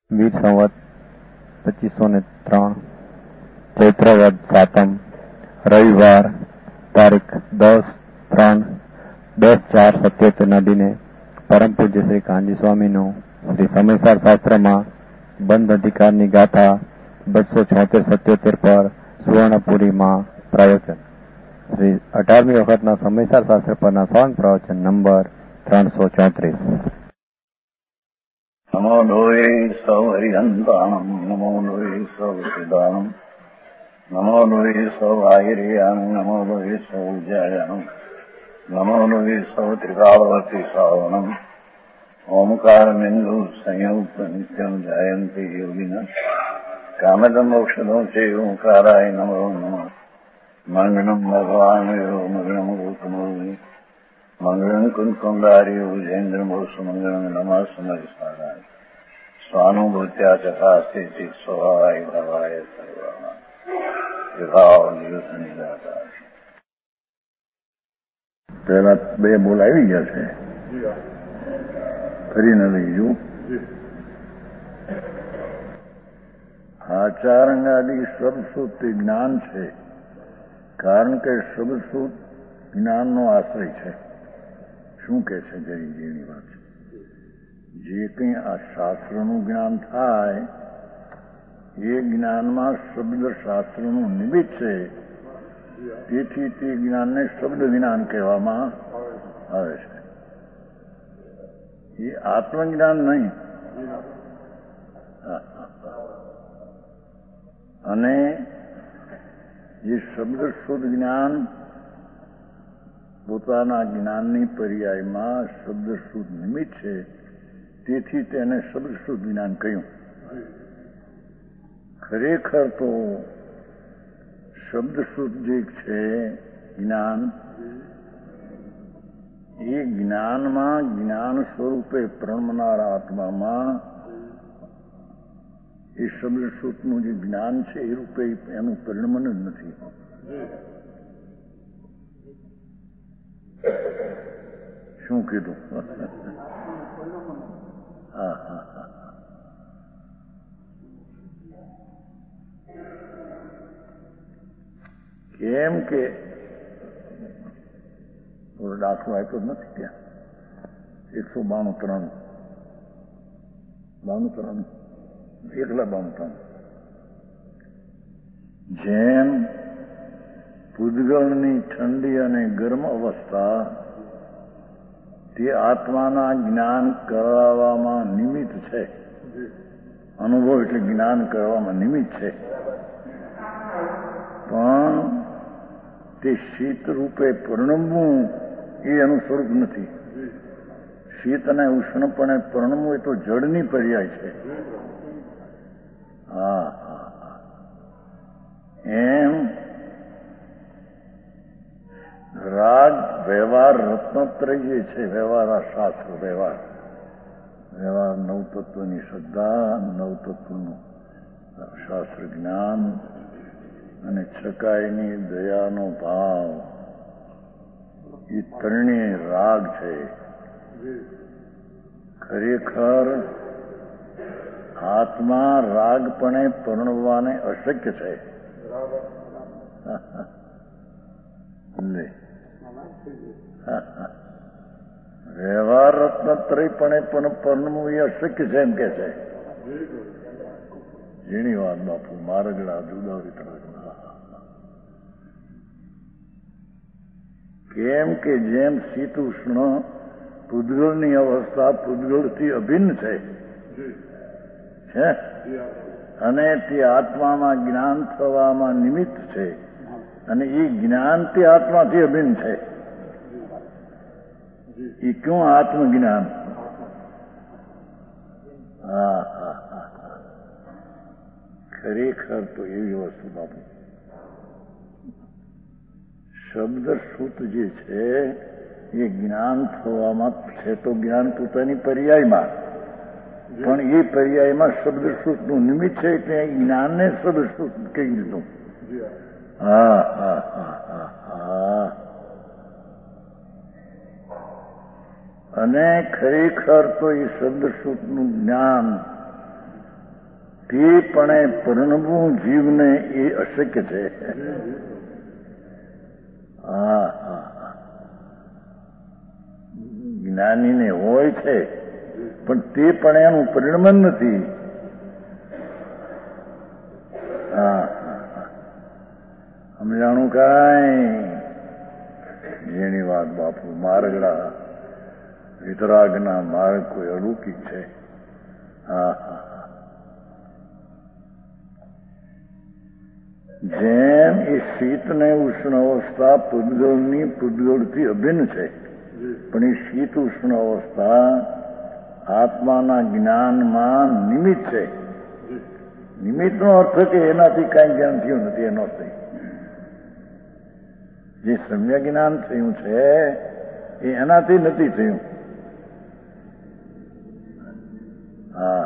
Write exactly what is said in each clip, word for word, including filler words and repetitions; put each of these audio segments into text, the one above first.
વીર સંવત પચીસો ને ત્રણ ચૈત્રવદ સાતમ રવિવાર તારીખ દસ ત્રણ દસ ચાર સત્યોતેરના દિને પરમ પૂજ્ય શ્રી કાનજી સ્વામીનું શ્રી સમયસાર શાસ્ત્રમાં બંધ અધિકારની ગાથા બસો છોતેર સત્યોતેર પર સુવર્ણપુરીમાં પ્રવચન. શ્રી અઢારમી વખતના સમયસાર શાસ્ત્ર પરના સવન પ્રવચન નંબર ત્રણસો ચોત્રીસ. નમો લોહે સૌ હરિહંતાણમ નમો લોહે સૌ સિદ્ધાણમ નમો લોહે સૌ આયર્યાણમ નમો લોહે સૌ જયાણમ નમો લોહે સૌ ત્રિકાવતી સાવણમ ઓમકાર બિંદુ સંયુક્ત નિત્યમ જયંતિ યોગિના કામદમ મોક્ષદો છે ઓંકારાય નમો નમઃ. મંગળમ ભગવાન મંગળમ ગૌતમો મંગળમ કુંકુંડારી ઉજેન્દ્રમોષ મંગળમ નમઃ સમયસારાય સ્વાનુભૂત્યા ચકાસ્તે સ્વભાવાય ભવાય સર્વા વિભાવ નિયુતની દાતા. પહેલા બે બોલ આવી ગયા છે, ફરીને લઈજું. આચારંગાદી શબ્દસૂત જ્ઞાન છે, કારણ કે શબ્દસૂત જ્ઞાનનો આશ્રય છે. શું કે છે જેની જેની વાત છે? જે કંઈ આ શાસ્ત્રનું જ્ઞાન થાય એ જ્ઞાનમાં શબ્દ શાસ્ત્રનું નિમિત્ત છે, તેથી તે જ્ઞાનને શબ્દ જ્ઞાન કહેવામાં આવે છે. એ આત્મજ્ઞાન નહીં. અને જે શબ્દ શુદ્ધ જ્ઞાન પોતાના જ્ઞાનની પર્યાયમાં શબ્દ શુદ્ધ નિમિત્ત છે, તેથી તેને શબ્દ શુદ્ધ જ્ઞાન કહ્યું. ખરેખર તો શબ્દ શુદ્ધ જે છે જ્ઞાન, એ જ્ઞાનમાં જ્ઞાન સ્વરૂપે પ્રણમનારા આત્મામાં એ શબ્દ શુદ્ધનું જે જ્ઞાન છે એ રૂપે એનું પરિણમન જ નથી. શું કીધું? હા હા હા કેમ કે દાખલો આપ્યો નથી ત્યાં. એકસો બાણું ત્રણ બાણું ત્રણ એકલા બાણું ત્રણ જેમ પૂદગલની ઠંડી અને ગરમ અવસ્થા તે આત્માના જ્ઞાન કરાવવામાં નિમિત્ત છે. અનુભવ એટલે જ્ઞાન કરવામાં નિમિત્ત છે, પણ તે શીત રૂપે પરિણમવું એ એનું સ્વરૂપ નથી. શીત અને ઉષ્ણપણે પરિણમવું એ તો જળની પર્યાય છે. હા હા એમ રાગ વ્યવહાર રત્નત્રય જે છે, વ્યવહાર આ શાસ્ત્ર વ્યવહાર વ્યવહાર નવતત્વની શ્રદ્ધા, નવતત્વનું શાસ્ત્ર જ્ઞાન અને છકાઈની દયાનો ભાવ, એ ત્રણેય રાગ છે. ખરેખર આત્મા રાગપણે પરણવાને અશક્ય છે. વ્યવહાર રત્નત્રયપણે પણ પરણવું એ અશક્ય છે એમ કે છે. જેની વાત બાપુ મારગડા જુદાવી તળગડા. કેમ કે જેમ શીત ઉષ્ણ પૂદગલની અવસ્થા પૂદગલથી અભિન્ન છે છે અને તે આત્મામાં જ્ઞાન થવામાં નિમિત્ત છે, અને એ જ્ઞાન તે આત્માથી અભિન્ન છે. એ ક્યું આત્મજ્ઞાન? હા હા હા ખરેખર તો એવી વસ્તુ બાપુ, શબ્દ શ્રુત જે છે એ જ્ઞાન થવામાં છે તો જ્ઞાન પોતાની પર્યાયમાં, પણ એ પર્યાયમાં શબ્દ શ્રુતનું નિમિત્ત છે, એટલે જ્ઞાનને શબ્દ શ્રુત કહી દીધું. હા હા હા હા હા અને ખરેખર તો એ શબ્દ શ્રુતનું જ્ઞાન તે પણ પરણવું જીવને એ અશક્ય છે. હા હા જ્ઞાનીને હોય છે પણ તે પણ એનું પરિણમન નથી. હા સમજાણું કાંઈ? જેની વાત બાપુ માર્ગડા વિતરાગના માર્ગ કોઈ અલૌકિક છે. હા હા જેમ એ શીત ને ઉષ્ણ અવસ્થા પૂદગળની પૂદગળથી અભિન્ન છે, પણ એ શીત ઉષ્ણ અવસ્થા આત્માના જ્ઞાનમાં નિમિત્ત છે. નિમિત્તનો અર્થ કે એનાથી કાંઈ જ્ઞાન થયું નથી એનો અર્થ. જે સમ્ય જ્ઞાન થયું છે એ એનાથી નથી થયું. હા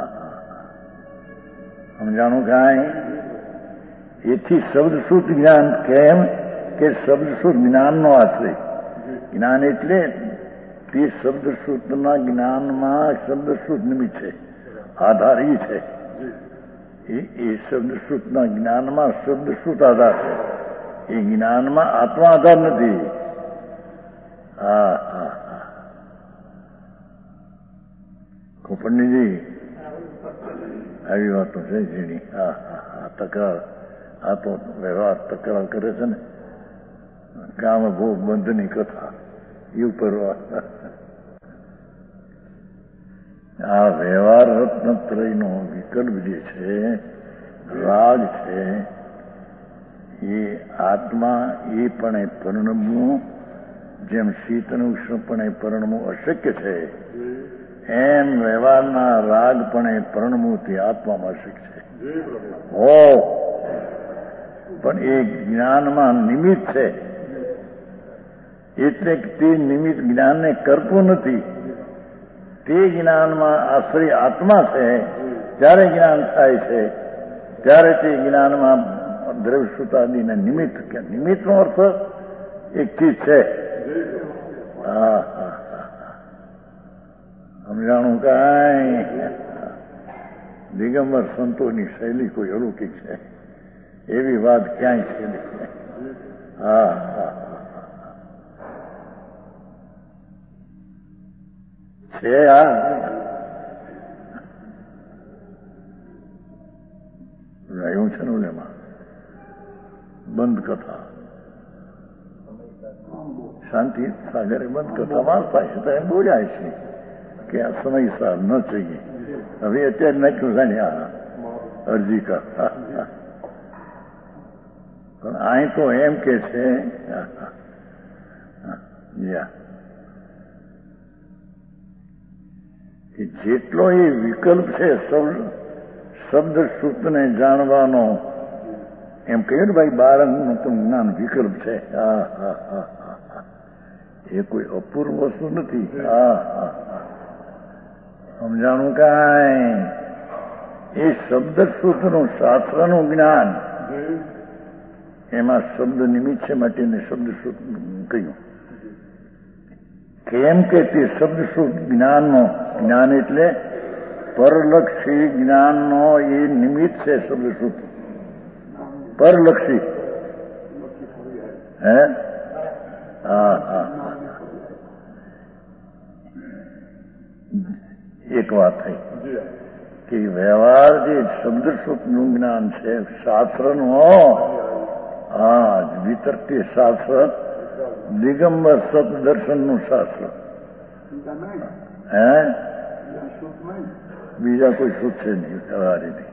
સમજાણું કાંઈ? એથી શબ્દશુદ્ધ જ્ઞાન કેમ કે શબ્દશુદ્ધ જ્ઞાનનો આશ્રય. જ્ઞાન એટલે તે શબ્દશુદ્ધના જ્ઞાનમાં શબ્દશુદ્ધ નિમિત્ત છે, આધાર એ છે. એ શબ્દશુદ્ધના જ્ઞાનમાં શબ્દશુદ્ધ આધાર છે. એ જ્ઞાનમાં આત્મા આધાર નથી. હા હા હા પંડિતજી આવી વાતો છે ઝીણી. હા હા હા તકરાર આ તો વ્યવહાર તકરાર કરે છે ને, કામ ભોગ બંધની કથા એ ઉપર આ વ્યવહાર રત્નત્રયનો વિકલ્પ જે છે, રાગ છે, એ આત્મા એ પણ પરિણમવું, જેમ શીતનું ઉષ્ણપણે પરિણમવું અશક્ય છે, એમ વ્યવહારના રાગ પણ પરિણમવું આત્મામાં અશક્ય છે. હો પણ એ જ્ઞાનમાં નિમિત્ત છે, એટલે તે નિમિત્ત જ્ઞાનને કરતું નથી. તે જ્ઞાનમાં આશ્રય આત્મા છે. જ્યારે જ્ઞાન થાય છે ત્યારે તે જ્ઞાનમાં દ્રવ્યસુતાદિને નિમિત્ત કે નિમિત્તનો અર્થ એક ચીજ છે. હા હા સમજાણું કાંઈ? દિગંબર સંતોની શૈલી કોઈ અલૌકિક છે, એવી વાત ક્યાંય છે નહીં. હા હા છે. આ રહ્યું છે ને ઓલેમાં બંધ કથા, શાંતિ સાગરે બંધ કથા વાર્તા છે તો એમ બોલ્યા છે કે આ સમયસર ન જોઈએ. હવે અત્યારે નાખ્યું છે ને આ અરજી કરતા, પણ અહીં તો એમ કે છે કે જેટલો એ વિકલ્પ છે શબ્દ સૂત્રને જાણવાનો, એમ કહ્યું ને ભાઈ બાળકનું પણ જ્ઞાન વિકલ્પ છે. હા હા હા હા એ કોઈ અપૂર્વ વસ્તુ નથી. હા હા સમજાણું કાંઈ? એ શબ્દ સૂત્રનું શાસ્ત્રનું જ્ઞાન, એમાં શબ્દ નિમિત્ત છે માટેને શબ્દ સૂત્ર કહ્યું. કેમ કે તે શબ્દ સૂત્ર જ્ઞાનનો, જ્ઞાન એટલે પરલક્ષી જ્ઞાનનો એ નિમિત્ત છે. શબ્દ સૂત્ર પરલક્ષી. હે હા હા એક વાત થઈ કે વ્યવહાર જે શબ્દ સૂત્રનું જ્ઞાન છે શાસ્ત્રનું, હા વિતર્કી શાસ્ત્ર, દિગંબર સત દર્શનનું શાસ્ત્ર. હે બીજા કોઈ સૂત છે નહીં વ્યવહારીથી.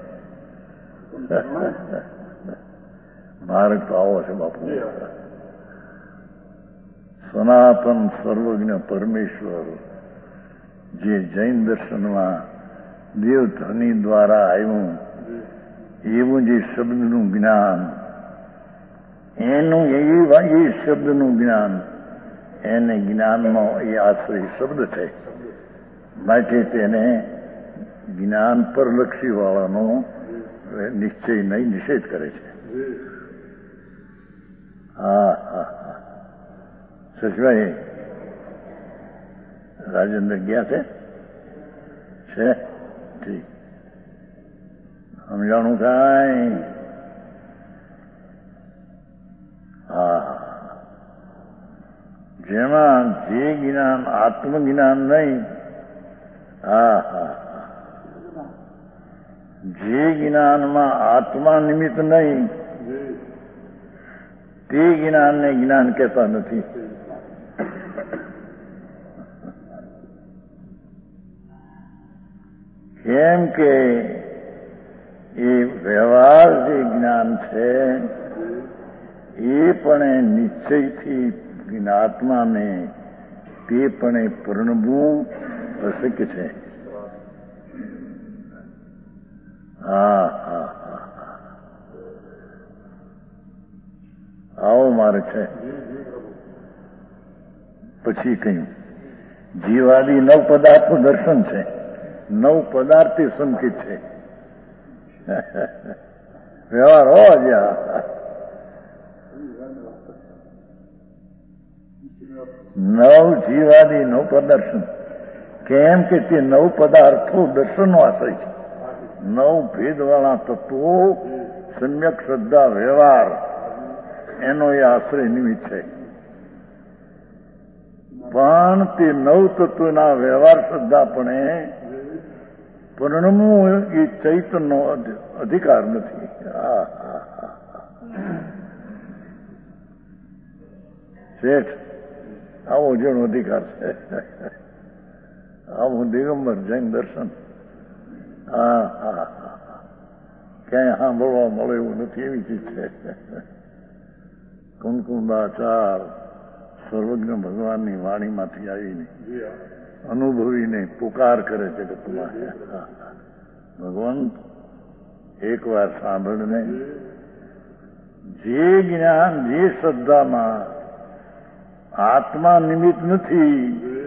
માર્ગ તો આવો છે બાપુ. સનાતન સર્વજ્ઞ પરમેશ્વર જે જૈન દર્શનમાં દેવધ્વનિ દ્વારા આવ્યું, એવું જે શબ્દનું જ્ઞાન, એનું એ શબ્દનું જ્ઞાન, એને જ્ઞાનનો એ આશ્રય શબ્દ છે. માટે તેને જ્ઞાન પરલક્ષી વાળાનો નિશ્ચય નહીં, નિષેધ કરે છે. હા હા હા શશભાઈ રાજેન્દ્ર ગયા છે? છે ઠીક. સમજાણું કાંઈ? હા, જેમાં જે જ્ઞાન આત્મજ્ઞાન નહીં, હા હા જે જ્ઞાનમાં આત્મા નિમિત્ત નહીં તે જ્ઞાનને જ્ઞાન કહેતા નથી. કેમ કે એ વ્યવહાર જે જ્ઞાન છે એ પણ નિશ્ચયથી આત્માને તે પણ પરણવું અશક્ય છે. હા હા હા આવો મારે છે. પછી કહ્યું જીવાદી નવ પદાર્થનું દર્શન છે. નવ પદાર્થી સંકિત છે. વ્યવહાર હો જ્યાં નવ જીવાદી નવ પ્રદર્શન. કેમ કે તે નવ પદાર્થો દર્શનનો આશ્રય છે. નવ ભેદવાળા તત્વો સમ્યક શ્રદ્ધા વ્યવહાર એનો એ આશ્રય નિમિત્ત છે. પણ તે નવ તત્વના વ્યવહાર શ્રદ્ધા પણ પરિણમવું એ ચૈતનનો અધિકાર નથી. શેઠ આવો જેનો અધિકાર છે. આવું દિગંબર જૈન દર્શન હા હા ક્યાંય સાંભળવા મળે એવું નથી. એવી ચીજ છે. કુંકુંદાચાર સર્વજ્ઞ ભગવાનની વાણીમાંથી આવીને અનુભવીને પુકાર કરે છે કે તમારે ભગવાન એકવાર સાંભળને જે જ્ઞાન જે શ્રદ્ધામાં આત્મા નિમિત્ત નથી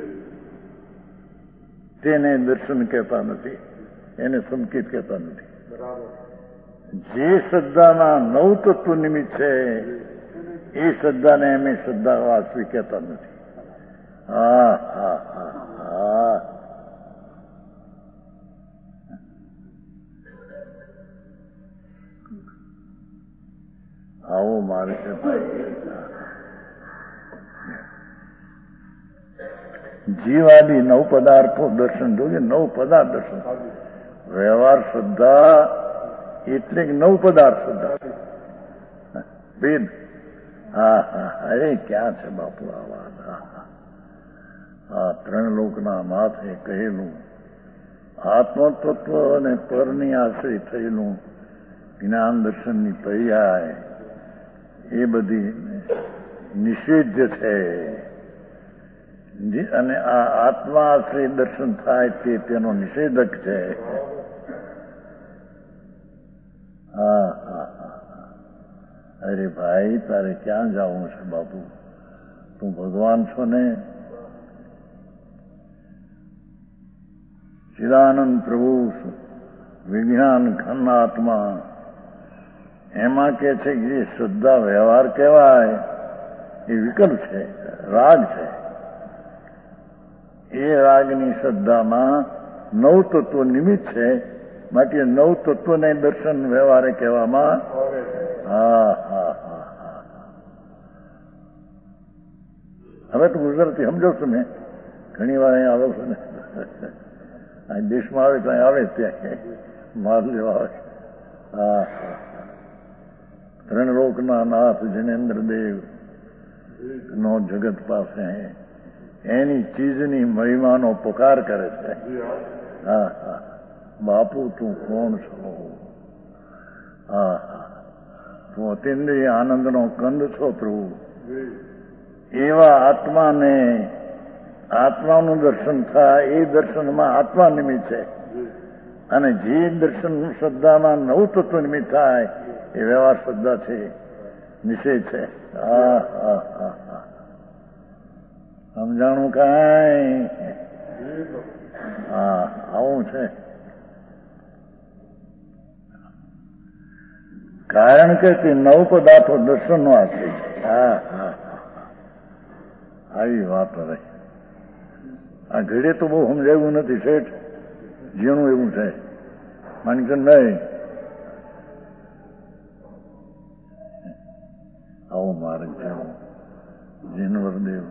તેને દર્શન કહેતા નથી, એને સંકેત કહેતા નથી. જે શ્રદ્ધામાં નવ તત્વ નિમિત્ત છે એ શ્રદ્ધાને એમ શ્રદ્ધા વાસ્તવિક કહેતા નથી. હા હા હા હા આવો મારે છે ભાઈ. જીવાદી નવ પદાર્થો દર્શન જોઈએ. નવ પદાર્થ દર્શન વ્યવહાર શ્રદ્ધા એટલે નવ પદાર્થ શ્રદ્ધા ભેદ. હા હા અરે ક્યાં છે બાપુ આ વાત? આ ત્રણ લોકના માથે કહેલું આત્મતત્વ અને પરની આશ્રય થયેલું જ્ઞાન દર્શનની પર્યાય એ બધી નિષેધ છે. અને આ આત્મા આશ્રય દર્શન થાય તે તેનો નિષેધક છે. હા હા હા અરે ભાઈ તારે ક્યાં જવું છે બાપુ? તું ભગવાન છો ને. ચિદાનંદ પ્રભુ વિજ્ઞાન ઘન આત્મા એમાં કે છે કે જે શ્રદ્ધા વ્યવહાર કહેવાય એ વિકલ્પ છે, રાગ છે. એ રાગની શ્રદ્ધામાં નવ તત્વો નિમિત્ત છે. માટે નવ તત્વને દર્શન વ્યવહારે કહેવામાં હા હા હા હા હવે તો ગુજરાતી સમજો છો ને. ઘણી વાર અહીંયા આવો છો ને. આ દેશમાં આવે તો અહીં આવે ત્યાં માર લેવા આવે. હા હા ત્રણ લોકના નાથ જિનેન્દ્રદેવ નો જગત પાસે એની ચીજની મહિમાનો પુકાર કરે છે. હા હા બાપુ તું કોણ છો? હા હા તું અતિન્દ્રિય આનંદનો કંદ છો પ્રભુ. એવા આત્માને આત્માનું દર્શન થાય એ દર્શનમાં આત્મા નિમિત્ત છે. અને જે દર્શન શ્રદ્ધામાં નવ તત્વ નિમિત્ત થાય એ વ્યવહાર શ્રદ્ધા છે, નિષેધ છે. હા હા હા હા સમજાણું કાંઈ? હા આવું છે. કારણ કે તે નવ પદાર્થો દર્શનનો આશ્રય છે. હા હા આવી વાત રહી. આ ઘડે તો બહુ સમજાવ્યું નથી શેઠ. જેનું એવું છે માનીશું નહીં. માર્ગ છે જીનવરદેવ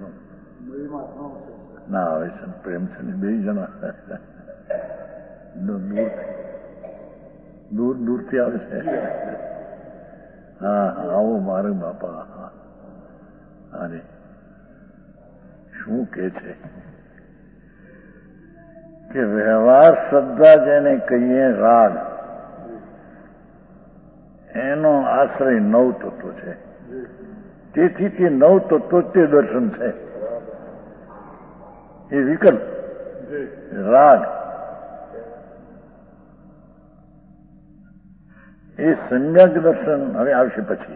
ના આવે છે પ્રેમ છે ને બે જણા દૂરથી દૂર દૂરથી આવે છે. હા આવો માર્ગ બાપા. અરે શું કે છે કે વ્યવહાર શ્રદ્ધા જેને કહીએ રાગ, એનો આશ્રય નવ તત્વો છે. તેથી તે નવ તત્વો તે દર્શન છે. એ વિકલ્પ રાગ એ સમ્યક દર્શન હવે આવશે. પછી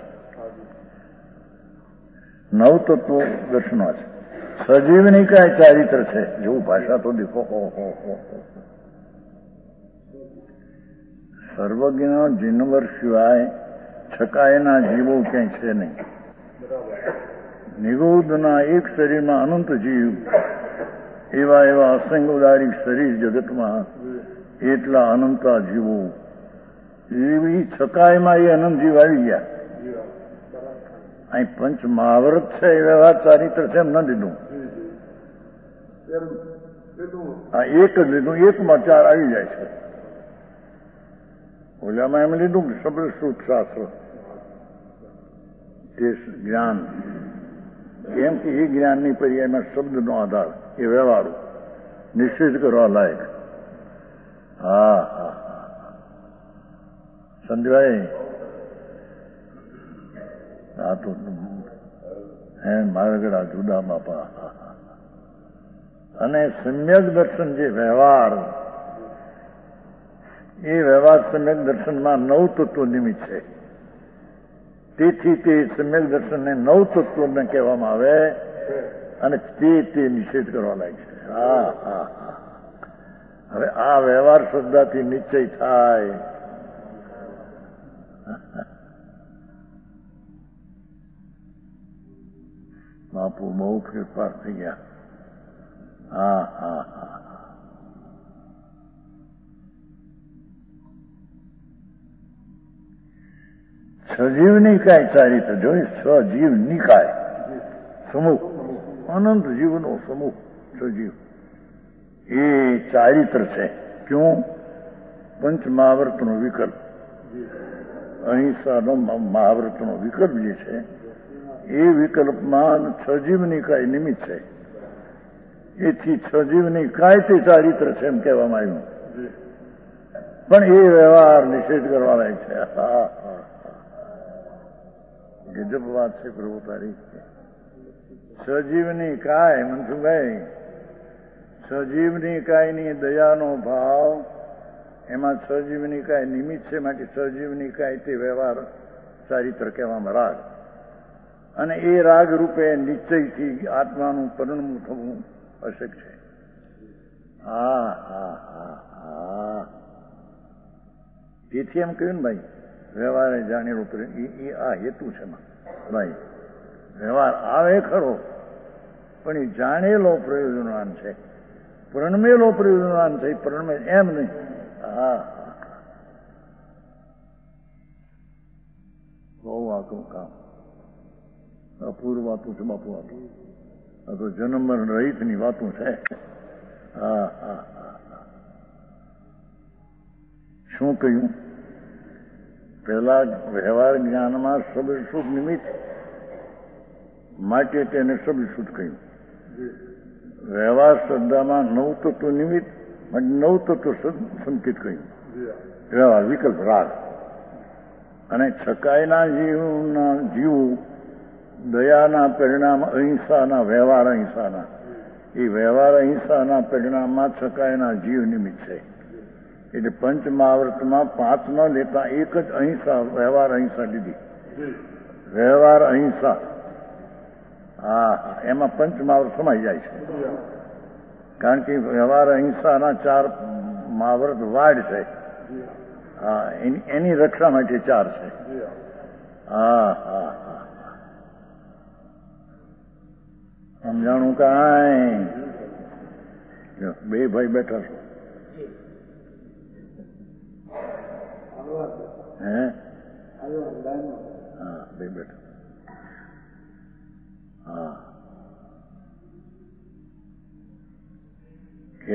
નવ તત્વો દર્શનો છે. સજીવની કાંઈ ચારિત્ર છે. જેવું ભાષા તો દેખો. સર્વજ્ઞ જીનવર સિવાય છકાયેના જીવો ક્યાંય છે નહીં. નિગોદના એક શરીરમાં અનંત જીવ, એવા એવા અસંગ ઉદારી શરીર જગતમાં એટલા અનંતા જીવો, એવી છકાયમાં એ અનંત જીવ આવી ગયા. અહીં પંચ મહાવ્રત છે એ વ્યવહાર ચારિત્ર છે એમ ન લીધું. આ એક જ લીધું. એકમાં ચાર આવી જાય છે. ઓલામાં એમ લીધું કે શબ્દશ્રુત શાસ્ત્ર તે જ્ઞાન, કેમ કે એ જ્ઞાનની પર્યાયમાં શબ્દનો આધાર એ વ્યવહારો નિશ્ચિત કરવા લાયક. હા હા સંજયભાઈ, આ તો હે મારગડા જુદા બાપા. અને સમ્યક દર્શન જે વ્યવહાર, એ વ્યવહાર સમ્યક દર્શનમાં નવ તત્વો નિમિત્ત છે. તેથી તે સમ્યક દર્શનને નવ તત્વોને કહેવામાં આવે અને તે તે નિષેધ કરવા લાગે છે. હા હા હા. હવે આ વ્યવહાર શ્રદ્ધાથી નિશ્ચય થાય. બાપુ બહુ ફેરફાર થઈ ગયા. હા હા હા. સજીવ નિકાય ચારિત્ર જોઈ. સજીવ નિકાય સમૂહ, અનંત જીવનો સમૂહ સજીવ, એ ચારિત્ર છે. ક્યું? પંચ મહાવ્રતનો વિકલ્પ. અહિંસાનો મહાવ્રતનો વિકલ્પ જે છે એ વિકલ્પમાં સજીવની કાંઈ નિમિત્ત છે. એથી સજીવની કાંઈ તે ચારિત્ર છે એમ કહેવામાં આવ્યું. પણ એ વ્યવહાર નિષેધ કરવા લાયક છે. હા હા. ગજબ વાત છે પ્રભુ તારી. સજીવની કાય મનસુખભાઈ, સજીવની કાયની દયાનો ભાવ, એમાં સજીવની કાય નિમિત્ત છે. માટે સજીવની કાય તે વ્યવહાર ચારિત્ર કહેવામાં રાગ. અને એ રાગ રૂપે નિશ્ચયથી આત્માનું પરિણમવું થવું અશક્ય છે. હા હા હા હા. તેથી એમ કહ્યું ને ભાઈ, વ્યવહારે જાણેલો એ આ હેતુ છે ભાઈ. વ્યવહાર આવે ખરો, પણ એ જાણેલો પ્રયોજનવાન છે, પ્રણમેલો પ્રયોજનવાન છે. પ્રણમે એમ નહીં. હા બહુ આખું કામ અપૂર્વ વાતું છે બાપુ. આતું આ તો જન્મ મરણ રહિતની વાતું છે. હા હા હા. શું કહ્યું? પહેલા વ્યવહાર જ્ઞાનમાં શબ્દશુદ્ધ નિમિત્ત માટે તેને શબ્દશુદ્ધ કહ્યું. વ્યવહાર શ્રદ્ધામાં નવ તત્વ નિમિત્ત માટે નવ તત્વ સંકેત કહ્યું. વ્યવહાર વિકલ્પ રાગ. અને છકાયના જીવના જીવ દયાના પરિણામ અહિંસાના, વ્યવહાર અહિંસાના, એ વ્યવહાર અહિંસાના પરિણામમાં છકાયના જીવ નિમિત્ત છે. એટલે પંચ મહાવ્રતમાં પાંચ ન લેતા એક જ અહિંસા, વ્યવહાર અહિંસા લીધી. વ્યવહાર અહિંસા, હા એમાં પંચ મહાવ્રત સમાઈ જાય છે. કારણ કે વ્યવહાર અહિંસાના ચાર મહાવ્રત વાડ છે. હા એની એની રક્ષા માટે ચાર છે. હા હા હા. સમજાણું કાંઈ? બે ભાઈ બેઠા છો. હે? હા બે બેઠા.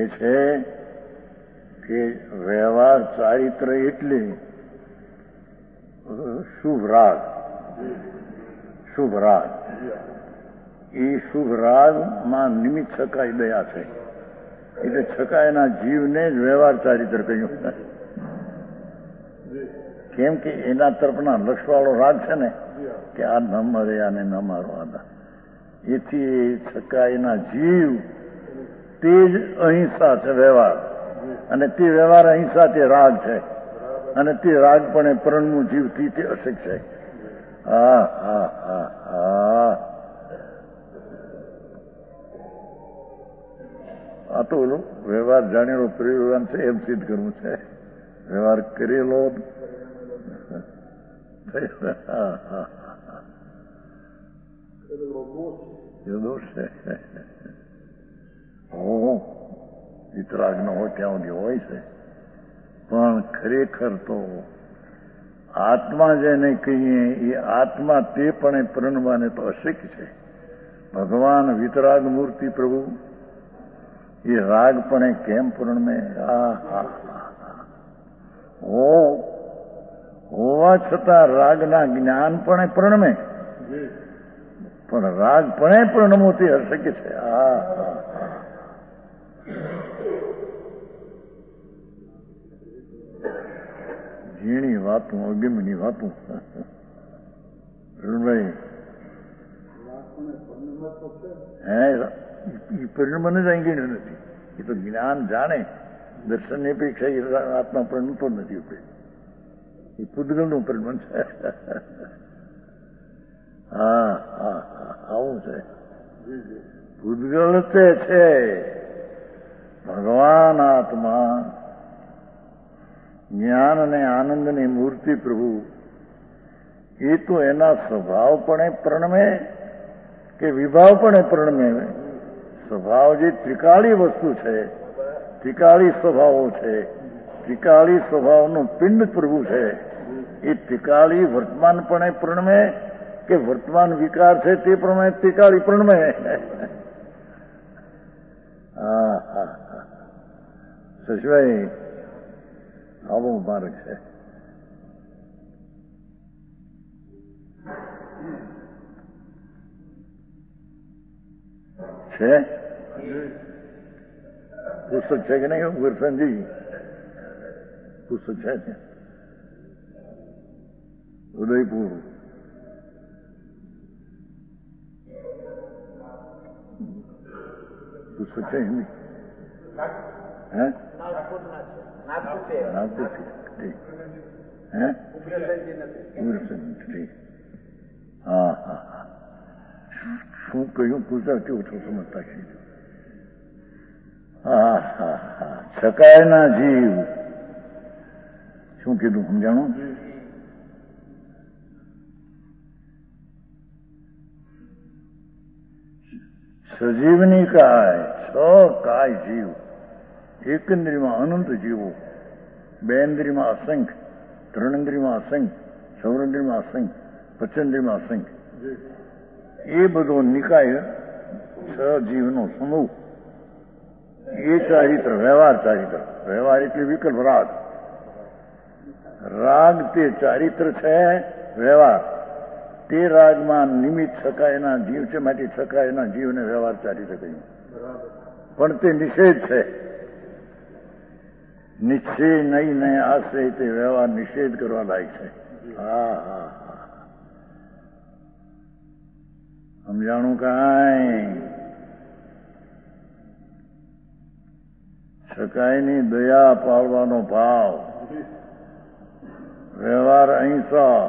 એ છે કે વ્યવહાર ચારિત્ર એટલે શુભ રાગ, શુભ રાગ. એ શુભ રાગમાં નિમિત્ત છકાઈ દયા છે. એટલે છકાયના જીવને જ વ્યવહાર ચારિત્ર કહ્યું. કેમ કે એના તરફના લક્ષવાળો રાગ છે ને કે આ ન મરે આને ન મારો આદા. એથી છકાયના જીવ તે જ અહિંસા છે વ્યવહાર, અને તે વ્યવહાર અહિંસા તે રાગ છે, અને તે રાગ પણ પરણનું જીવથી તે અશક છે. હા હા હા હા આ તો વ્યવહાર જાણેલો પરિવર્તન છે એમ સિદ્ધ કરવું છે. વ્યવહાર કરેલો દોષ છે. વિતરાગ ન હોય ત્યાં સુધી હોય છે, પણ ખરેખર તો આત્મા જેને કહીએ એ આત્મા તે પણ પરણવાને તો અશક્ય છે. ભગવાન વિતરાગ મૂર્તિ પ્રભુ એ રાગ પણ કેમ પૂર્ણમે? હોવા છતાં રાગના જ્ઞાન પણ પ્રણમે, પણ રાગ પણ પ્રણમોથી અશક્ય છે. આ ઝીણી વાતું, અગમ્યની વાતું. ભાઈ હે એ પરિણમને જ અહીં ગણ્યું નથી. એ તો જ્ઞાન જાણે, દર્શનની અપેક્ષા આત્મા પરિણમતો નથી. એ પૂતગલનું પરિણમન છે. હા હા હા આવું છે. પૂતગલ તે છે, ભગવાન આત્મા જ્ઞાન અને આનંદની મૂર્તિ પ્રભુ એ તો એના સ્વભાવ પણ પ્રણમે કે વિભાવ પણ પ્રણમે. સ્વભાવ જે ત્રિકાળી વસ્તુ છે, ત્રિકાળી સ્વભાવો છે, ત્રિકાળી સ્વભાવનું પિંડ પ્રભુ છે. એ ત્રિકાળી વર્તમાનપણે પ્રણમે કે વર્તમાન વિકાર છે તે પ્રમાણે ત્રિકાળી પ્રણમે. હા હા હા શશભાઈ આવો માર્ગ છે. છે પુસ્તક છે કે નહીં ગુરસનજી? પુસ્તક છે ત્યાં ઉદયપુર. પુસ્તક છે હિન્દી? હે નાગપુરથી ઠીક. હે ગુરસનજી ઠીક. હા હા હા શું કહ્યું ગુજરાતી ઓછો સમજતા છે. હા હા હા છકાયના જીવ શું કીધું સમજાણું? સજીવની કાય છ કાય જીવ, એક ઇન્દ્રિયમાં અનંત જીવો, બે ઇન્દ્રિયમાં અસંખ્ય, ત્રણ ઇન્દ્રિયમાં અસંખ્ય, સૌરેન્દ્રિયમાં અસંખ્ય, પંચેન્દ્રિયમાં અસંખ્ય. એ બધો નિકાય છ જીવનો સમૂહ. એ ચારિત્ર વ્યવહાર ચારિત્ર. વ્યવહાર એટલે વિકલ્પ રાગ. રાગ તે ચારિત્ર છે વ્યવહાર. તે રાગમાં નિમિત્ત છકાયના જીવ છે, માટે છકાયના જીવને વ્યવહાર ચારિત્ર કહ્યું. પણ તે નિષેધ છે. નિશ્ચય નહીં ને આશ્રય તે વ્યવહાર નિષેધ કરવા લાયક છે. હા હા હા સમજાણું કાંઈ? છકાયની દયા પાળવાનો ભાવ, વ્યવહાર અહિંસા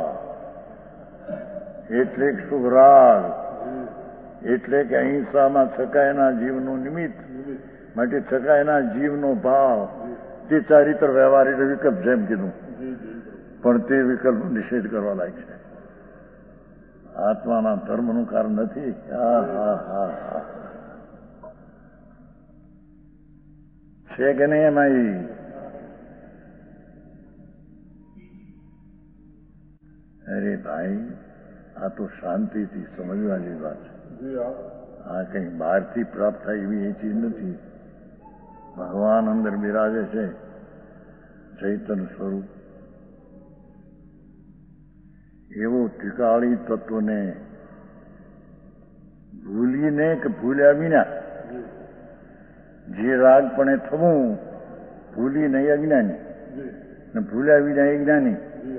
એટલે શુભ રાગ, એટલે કે અહિંસામાં છકાયના જીવનું નિમિત્ત, માટે છકાયના જીવનો ભાવ તે ચારિત્ર વ્યવહાર એટલે વિકલ્પ જેમ કીધું, પણ તે વિકલ્પ નિષેધ કરવા લાયક છે. આત્માના ધર્મનું કારણ નથી. હા હા હા હા છે કે નહીં એમાં? અરે ભાઈ આ તો શાંતિથી સમજવાની વાત છે. આ કંઈ બહારથી પ્રાપ્ત થાય એવી એ ચીજ નથી. ભગવાન અંદર બિરાજે છે, ચૈતન્ય સ્વરૂપ. એવું ત્રિકાળી તત્વને ભૂલીને કે ભૂલ્યા વિના જે રાગપણે થવું, ભૂલી નહીં અજ્ઞાની ને ભૂલ્યા વિના એ જ્ઞાની.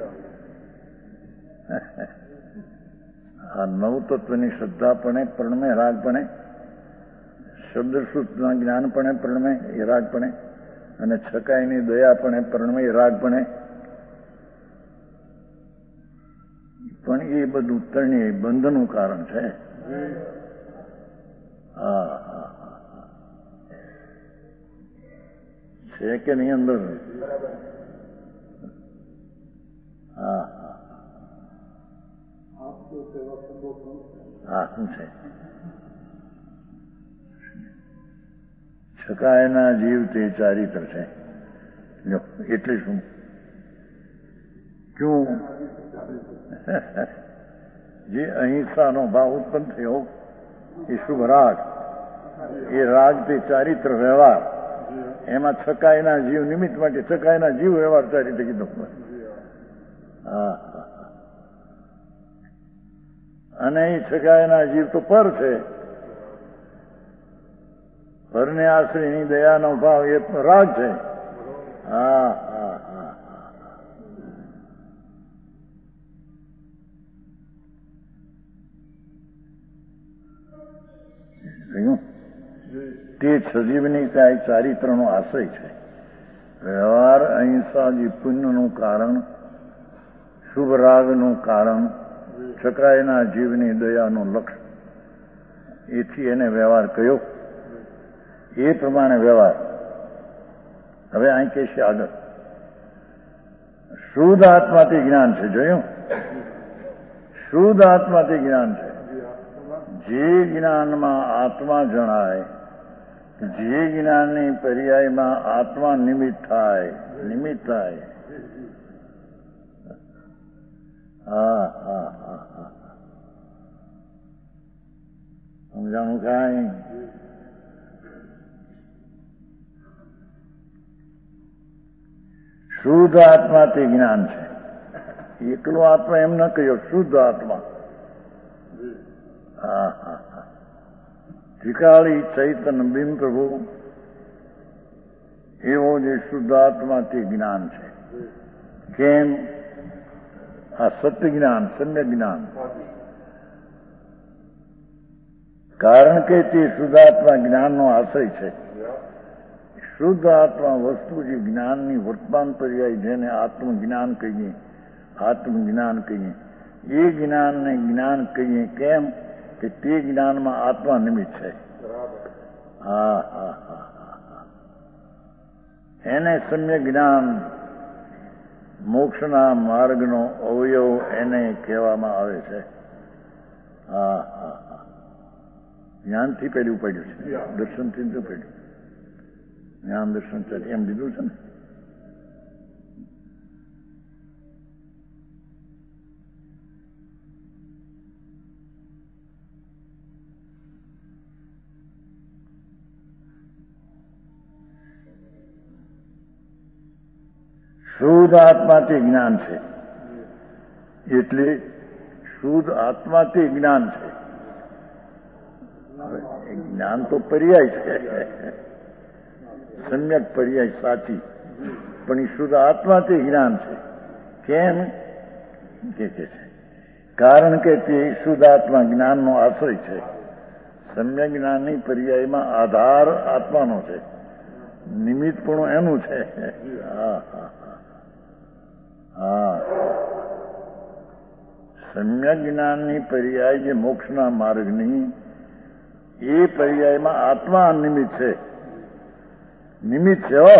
આ નવ તત્વની શ્રદ્ધાપણે પ્રણમે રાગપણે, શબ્દશ્રુતના જ્ઞાનપણે પ્રણમે એ રાગપણે, અને છકાઈની દયાપણે પ્રણમે એ રાગપણે. પણ એ બધું ત્રણેય બંધનું કારણ છે. હા હા છે કે નહીં અંદર? હા હા શું છે? છકાયના જીવ તે ચારિત્ર છે. જો એટલે શું? ક્યું? જે અહિંસાનો ભાવ ઉત્પન્ન થયો એ શુભ રાગ, એ રાગ તે ચારિત્ર વ્યવહાર, એમાં છકાયના જીવ નિમિત્ત માટે છકાયના જીવ વ્યવહાર ચારિત્ર કીધો. હા અને એ છકાયના જીવ તો પર છે, પરને આશ્રયની દયાનો ભાવ એ રાગ છે. હા હા હા તે સજીવની કાંઈ ચારિત્રનો આશ્રય છે. વ્યવહાર અહિંસા જે પુણ્યનું કારણ, શુભ રાગનું કારણ, છકાયના જીવની દયાનું લક્ષ, એથી એને વ્યવહાર કયો. એ પ્રમાણે વ્યવહાર. હવે અહીં કે છે આગળ શુદ્ધ આત્માથી જ્ઞાન છે. જોયું? શુદ્ધ આત્માથી જ્ઞાન છે. જે જ્ઞાનમાં આત્મા જણાય, જે જ્ઞાનની પર્યાયમાં આત્મા નિમિત્ત થાય, નિમિત્ત થાય. હા હા હા હા સમજાણું કાંઈ? શુદ્ધ આત્માથી જ્ઞાન છે. એકલો આત્મા એમ ન કહ્યો, શુદ્ધ આત્મા. હા હા હા ત્રિકાળી ચૈતન્ય બિંબ પ્રભુ એવો જે શુદ્ધ આત્માથી જ્ઞાન છે. કેમ? આ સત્ય જ્ઞાન, સમ્યક જ્ઞાન. કારણ કે તે શુદ્ધાત્મા જ્ઞાનનો આશ્રય છે. શુદ્ધ આત્મા વસ્તુ જે જ્ઞાનની વર્તમાન પર્યાય, જેને આત્મજ્ઞાન કહીએ, આત્મજ્ઞાન કહીએ, એ જ્ઞાનને જ્ઞાન કહીએ. કેમ? કે તે જ્ઞાનમાં આત્મા નિમિત્ત છે. હા હા હા હા એને સમ્યક જ્ઞાન, મોક્ષના માર્ગનો અવયવ એને કહેવામાં આવે છે. હા હા હા જ્ઞાનથી પહેલું પડ્યું છે, દર્શનથી શું પડ્યું? જ્ઞાન દર્શન એમ લીધું છે ને. શુદ્ધ આત્માથી જ્ઞાન છે એટલે શુદ્ધ આત્માથી જ્ઞાન છે. જ્ઞાન તો પર્યાય છે, સમ્યક પર્યાય સાચી, પણ એ શુદ્ધ આત્માથી જ્ઞાન છે. કેમ કે છે? કારણ કે તે શુદ્ધ આત્મા જ્ઞાનનો આશ્રય છે. સમ્યક જ્ઞાનની પર્યાયમાં આધાર આત્માનો છે, નિમિત્ત પણ એનું છે. હા હા હા સમ્યક જ્ઞાનની પર્યાય જે મોક્ષના માર્ગની, એ પર્યાયમાં આત્મા નિમિત્ત છે. નિમિત્ત છે હો,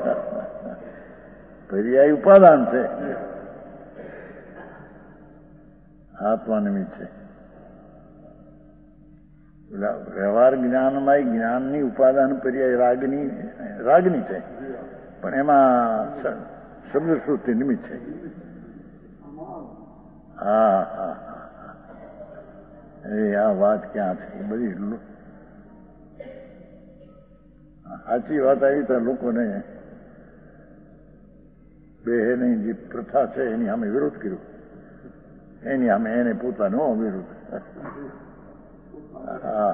પર્યાય ઉપાદાન છે, આત્મા નિમિત્ત છે. વ્યવહાર જ્ઞાનમાં જ્ઞાનની ઉપાદાન પર્યાય રાગની રાગની છે, પણ એમાં શબ્દ શ્રુતિ નિમિત્ત છે. હા હા એ આ વાત ક્યાં છે? બધી સાચી વાત આવી તો લોકોને બેની જે પ્રથા છે એની સામે વિરોધ કર્યો, એની સામે એને પોતાનો વિરોધ. હા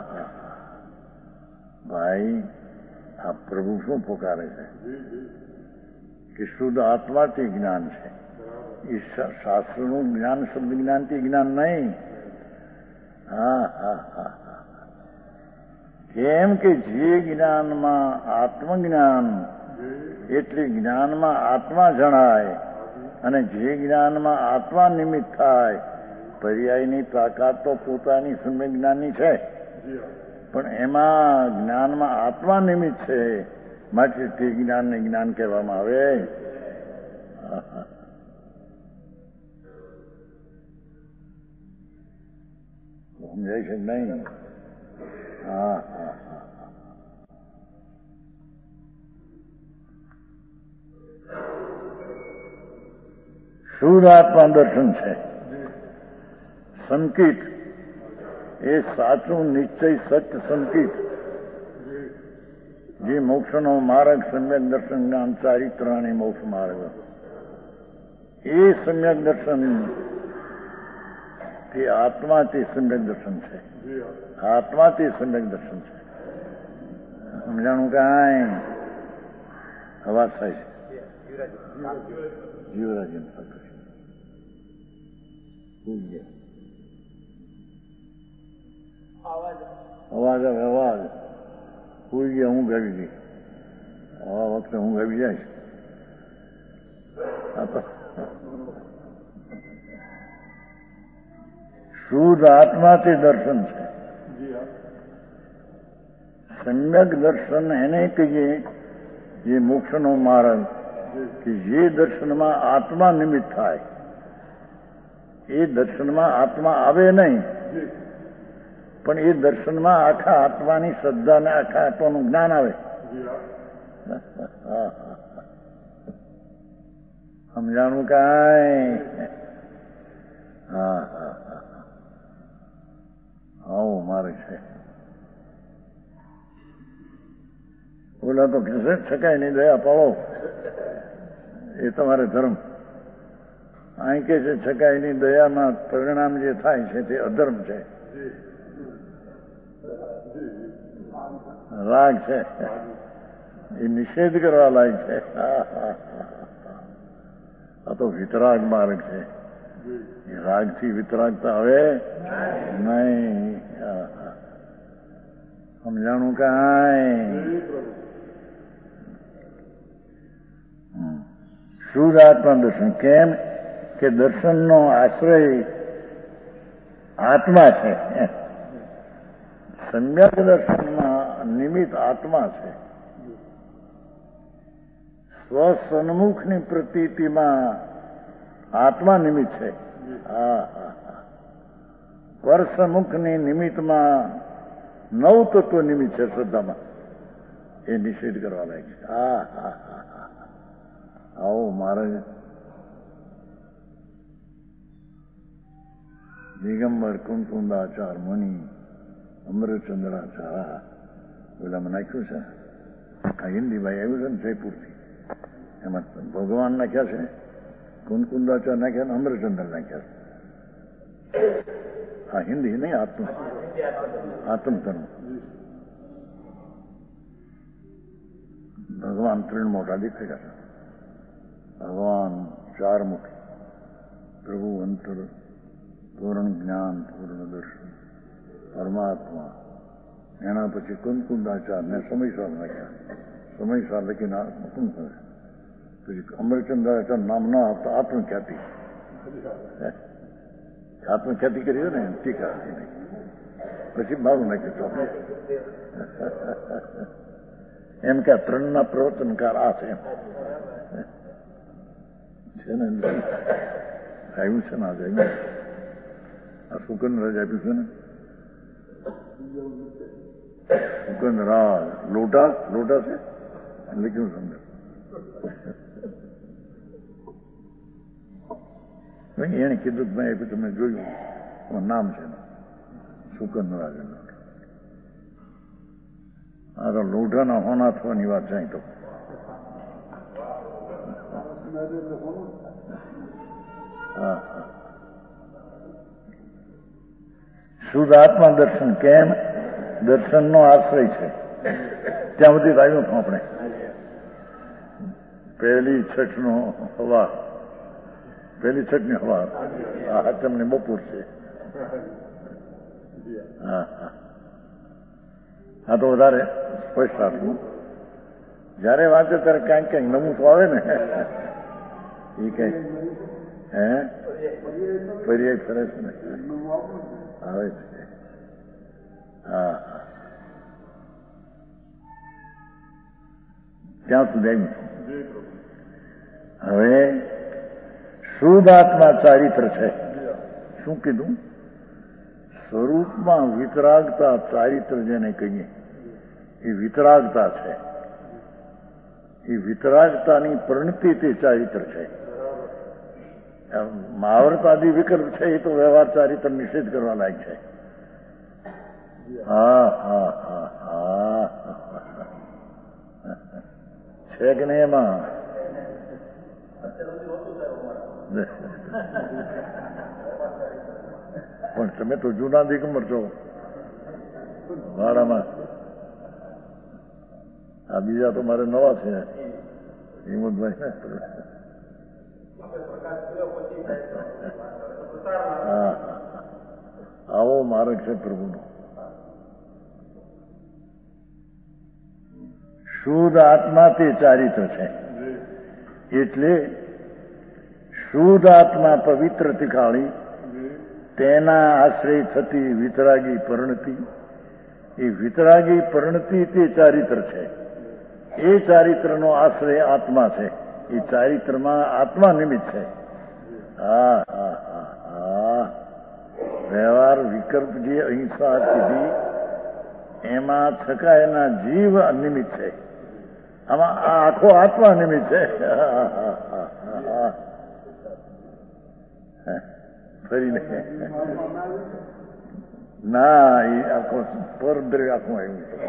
ભાઈ, આ પ્રભુ શું પોકારે છે કે શુદ્ધ આત્માથી જ્ઞાન છે. એ શાસ્ત્રનું જ્ઞાન શબ્દ જ્ઞાનથી જ્ઞાન નહીં. હા હા હા હા કેમ કે જે જ્ઞાનમાં આત્મજ્ઞાન એટલે જ્ઞાનમાં આત્મા જણાય, અને જે જ્ઞાનમાં આત્મા નિમિત્ત થાય. પર્યાયની તાકાત તો પોતાની સમ્યક જ્ઞાનની છે, પણ એમાં જ્ઞાનમાં આત્મા નિમિત્ત છે, માટે તે જ્ઞાનને જ્ઞાન કહેવામાં આવે. સમજાય છે નહીં? હા હા હા શુદ્ધ આત્મા દર્શન છે. સંકિત એ સાચું નિશ્ચય સત્ય સંકિત, જે મોક્ષનો માર્ગ સમ્યક દર્શન જ્ઞાન ચારિત્રાણી મોક્ષ માર્ગ, એ સમ્યક દર્શન તે આત્માથી સમ્યક દર્શન છે. આત્માથી સમ્યક દર્શન છે. સમજાણું કાંઈ? અવાજ થાય છે. જીવરાજ એમ થતું છે. અવાજ આવે અવાજ. કોઈ ગયા ઊંઘ આવી ગઈ. આવા વખતે ઊંઘ આવી જાય છે. આ તો શુદ્ધ આત્માથી દર્શન છે. સમ્યક દર્શન એને કહીએ જે મોક્ષનો માર્ગ, કે જે દર્શનમાં આત્મા નિમિત્ત થાય. એ દર્શનમાં આત્મા આવે નહીં, પણ એ દર્શનમાં આખા આત્માની શ્રદ્ધા ને આખા આત્માનું જ્ઞાન આવે. સમજાણું કાંઈ? હા હા હા આવું મારે છે. ઓલા તો કહેશે છકાય નહીં, દયા પાડો, એ તમારે ધર્મ. અહીં કે છે છકાયની દયામાં પરિણામ જે થાય છે તે અધર્મ છે, રાગ છે, એ નિષેધ કરવા લાયક છે. આ તો વિતરાગ માર્ગ છે. એ રાગથી વિતરાગતા હવે નહીં. સમજાણું કાંઈ? શુદ્ધ આત્મા દર્શન. કેમ કે દર્શનનો આશ્રય આત્મા છે. સમ્યક દર્શનમાં નિમિત્ત આત્મા છે. સ્વસન્મુખની પ્રતીતિમાં આત્મા નિમિત્ત છે. હા હા હા પરસમુખની નિમિત્તમાં નવ તત્વ નિમિત્ત છે શ્રદ્ધામાં. એ નિષેધ કરવા લાયક છે. હા હા હા હા આવો મહારાજ દિગંબર કુંકુંદાચાર મુનિ અમરચંદ્રાચાર ઓલામાં નાખ્યું છે. આ હિન્દી ભાઈ આવ્યું છે ને જયપુરથી, એમાં ભગવાન નાખ્યા છે, કુંકુંદાચાર નાખ્યા ને અમરચંદ્ર નાખ્યા છે. હા હિન્દી નહીં, આત્મ આત્મધર્મ. ભગવાન ત્રણ મોટા દેખાયા છે. ભગવાન ચાર મુખી, પ્રભુ અંતર, પૂર્ણ જ્ઞાન, પૂર્ણ દર્શન, પરમાત્મા. એના પછી કુંકુંદાચાર ને સમયસાર નાખ્યા. સમયસાર લખીને શું કરે? પછી અમરચંદ્રાચાર નામ ના આપતા આત્મખ્યાતિ. આત્મખ્યાતિ કરી ને ટીકા, પછી બારું નાખ્યું. એમ કે ત્રણના પ્રવચનકાર આ છે છે ને આવ્યું છે ને આજે આ સુકન રાજ આપ્યું છે ને સુકન રાજ લોટા લોટા છે લખ્યું સમજ એને કીધું મેં આપ્યું તમે જોયું નામ છે સુકન રાજ. આ તો લોઢાના હોના થવાની વાત જાય તો હા હા શુદ્ધ આત્મા દર્શન કેમ? દર્શનનો આશ્રય છે. ત્યાં સુધી આવ્યું હતું આપણે પહેલી છઠનો હવા પહેલી છઠની હવા આ હાચમને બપોર છે. હા હા હા તો વધારે સ્પષ્ટ આપવું. જયારે વાંચે ત્યારે ક્યાંક ક્યાંક નમું તો આવે ને એ કઈ હે પર્યાય ફરે છે ને આવે છે. હા ત્યાં સુધી હવે શુદ્ધ આત્મા ચારિત્ર છે. શું કીધું? સ્વરૂપમાં વિતરાગતા ચારિત્ર જેને કહીએ એ વિતરાગતા છે. એ વિતરાગતાની પરિણતિ તે ચારિત્ર છે. મહાવર્તાદિ વિકલ્પ છે એ તો વ્યવહાર ચારિત્ર નિષેધ કરવા લાયક છે. હા હા હા હા છે કે નહીં એમાં? પણ તમે તો જૂના દિગંબર છો ભાડામાં. આ બીજા તો મારે નવા છે હિંમતભાઈ. હા આવો માર્ગ છે પ્રભુનો. શુદ્ધ આત્મા તે ચારિત્ર છે. એટલે શુદ્ધ આત્મા પવિત્ર તિકાળી તેના આશ્રય થતી વિતરાગી પરિણતિ. એ વિતરાગી પરિણતિ તે ચારિત્ર છે. એ ચારિત્રનો આશ્રય આત્મા છે. એ ચારિત્રમાં આત્મા નિમિત્ત છે. હા હા હા હા વ્યવહાર વિકલ્પ જે અહિંસા કીધી એમાં છકાયેના જીવ નિમિત્ત છે. આમાં આ આખો આત્મા નિમિત્ત છે. ફરી ના એ આખો પરદ્રવ્ય આખું આવ્યું છે.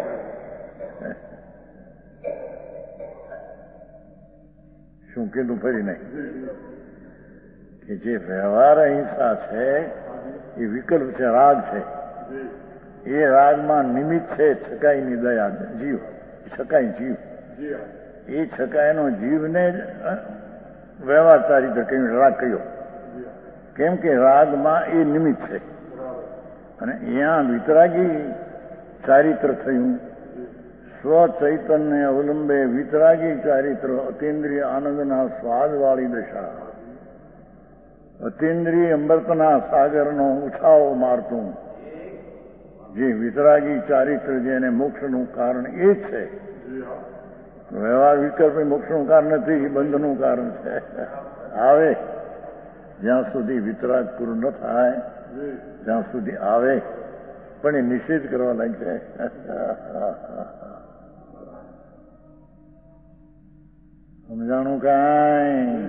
શું કીધું ફરી નહીં કે જે વ્યવહાર અહિંસા છે એ વિકલ્પ છે, રાગ છે. એ રાગમાં નિમિત્ત છે છકાઈની દયા જીવ. છકાઈ જીવ એ છકાઈનો જીવને જ વ્યવહાર ચારિત્ર કહ્યું, રાગ કહ્યો. કેમ કે રાગમાં એ નિમિત્ત છે. અને અહીંયા વિતરાગી ચારિત્ર થયું. સ્વચૈતન્ય અવલંબે વિતરાગી ચારિત્ર અતિન્દ્રિય આનંદના સ્વાદવાળી દશા. અતિન્દ્રિય અમૃતના સાગરનો ઉછાળો મારતું જે વિતરાગી ચારિત્ર જેને મોક્ષનું કારણ એ છે. વ્યવહાર વિકલ્પ મોક્ષનું કારણ નથી, બંધનું કારણ છે. આવે જ્યાં સુધી વિતરાગ પૂરું ન થાય ત્યાં સુધી આવે, પણ એ નિષેધ કરવા લાગશે. સમજાણું કાંઈ?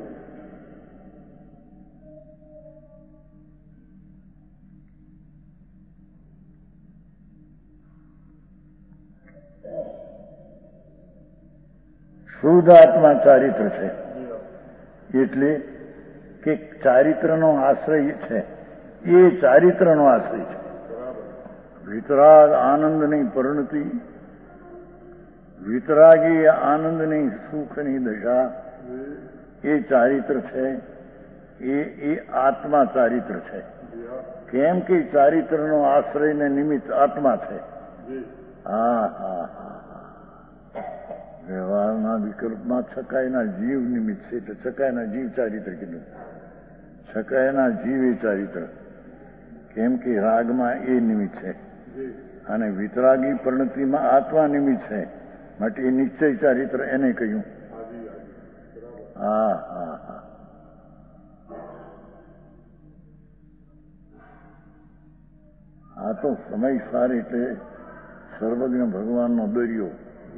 શુદ્ધ આત્મા ચારિત્ર છે. એટલે કે ચારિત્રનો આશ્રય છે. એ ચારિત્રનો આશ્રય છે. વિતરાગ આનંદની પરિણતિ, વિતરાગી આનંદની સુખની દશા એ ચારિત્ર છે. એ એ આત્મા ચારિત્ર છે. કેમ કે ચારિત્રનો આશ્રય ને નિમિત્ત આત્મા છે. હા હા હા વ્યવહારના વિકલ્પમાં છકાયના જીવ નિમિત્ત છે. એટલે છકાયના જીવ ચારિત્ર કીધું. છકાયના જીવ એ ચારિત્ર. કેમ કે રાગમાં એ નિમિત્ત છે અને વિતરાગી પરિણતિમાં આત્મા નિમિત્ત છે. માટે એ નિશ્ચય ચારિત્ર એને કહ્યું. હા હા હા આ તો સમય સાર એટલે સર્વજ્ઞ ભગવાનનો દરિયો.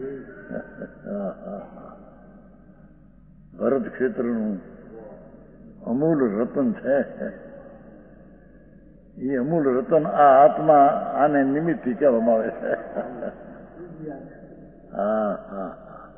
ભરત ક્ષેત્રનું અમૂલ રતન છે. એ અમૂલ રતન આ આત્મા આને નિમિત્તથી કહેવામાં આવે છે. હા હા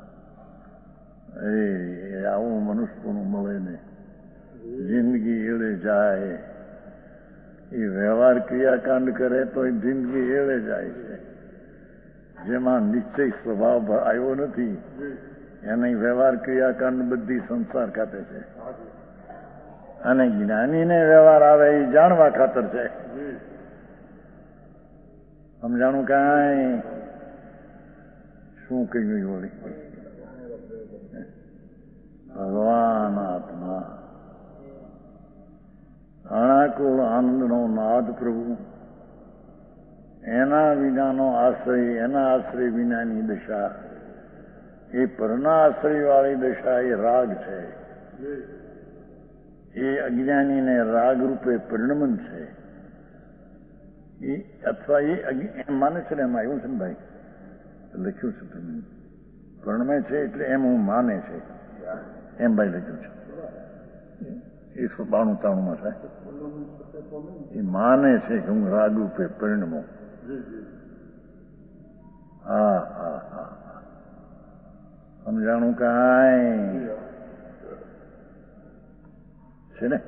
એ આવું મનુષ્યનું મળે ને જિંદગી એળે જાય. એ વ્યવહાર ક્રિયાકાંડ કરે તો એ જિંદગી એળે જાય છે. જેમાં નિશ્ચય સ્વભાવ આવ્યો નથી એને વ્યવહાર ક્રિયાકાંડ બધી સંસાર ખાતે છે. અને જ્ઞાનીને વ્યવહાર આવે એ જાણવા ખાતર છે. સમજાણું કાંઈ શું કહ્યું વળી? ભગવાન આત્મા અણાકુળ આનંદનો નાદ પ્રભુ, એના વિનાનો આશ્રય, એના આશ્રય વિનાની દશા એ પરના આશ્રય વાળી દશા એ રાગ છે. એ અજ્ઞાનીને રાગ રૂપે પરિણમન છે. એ અથવા એ એમ માને છે ને, એમ આવ્યું છે ને ભાઈ, લખ્યું છે તમે પરિણમે છે એટલે એમ હું માને છે, એમ ભાઈ લખ્યું છે. એકસો બાણું ત્રાણુંમાં છે. એ માને છે કે હું રાગ રૂપે પરિણમો. હા હા હા સમજાણું કાંઈ છે ને?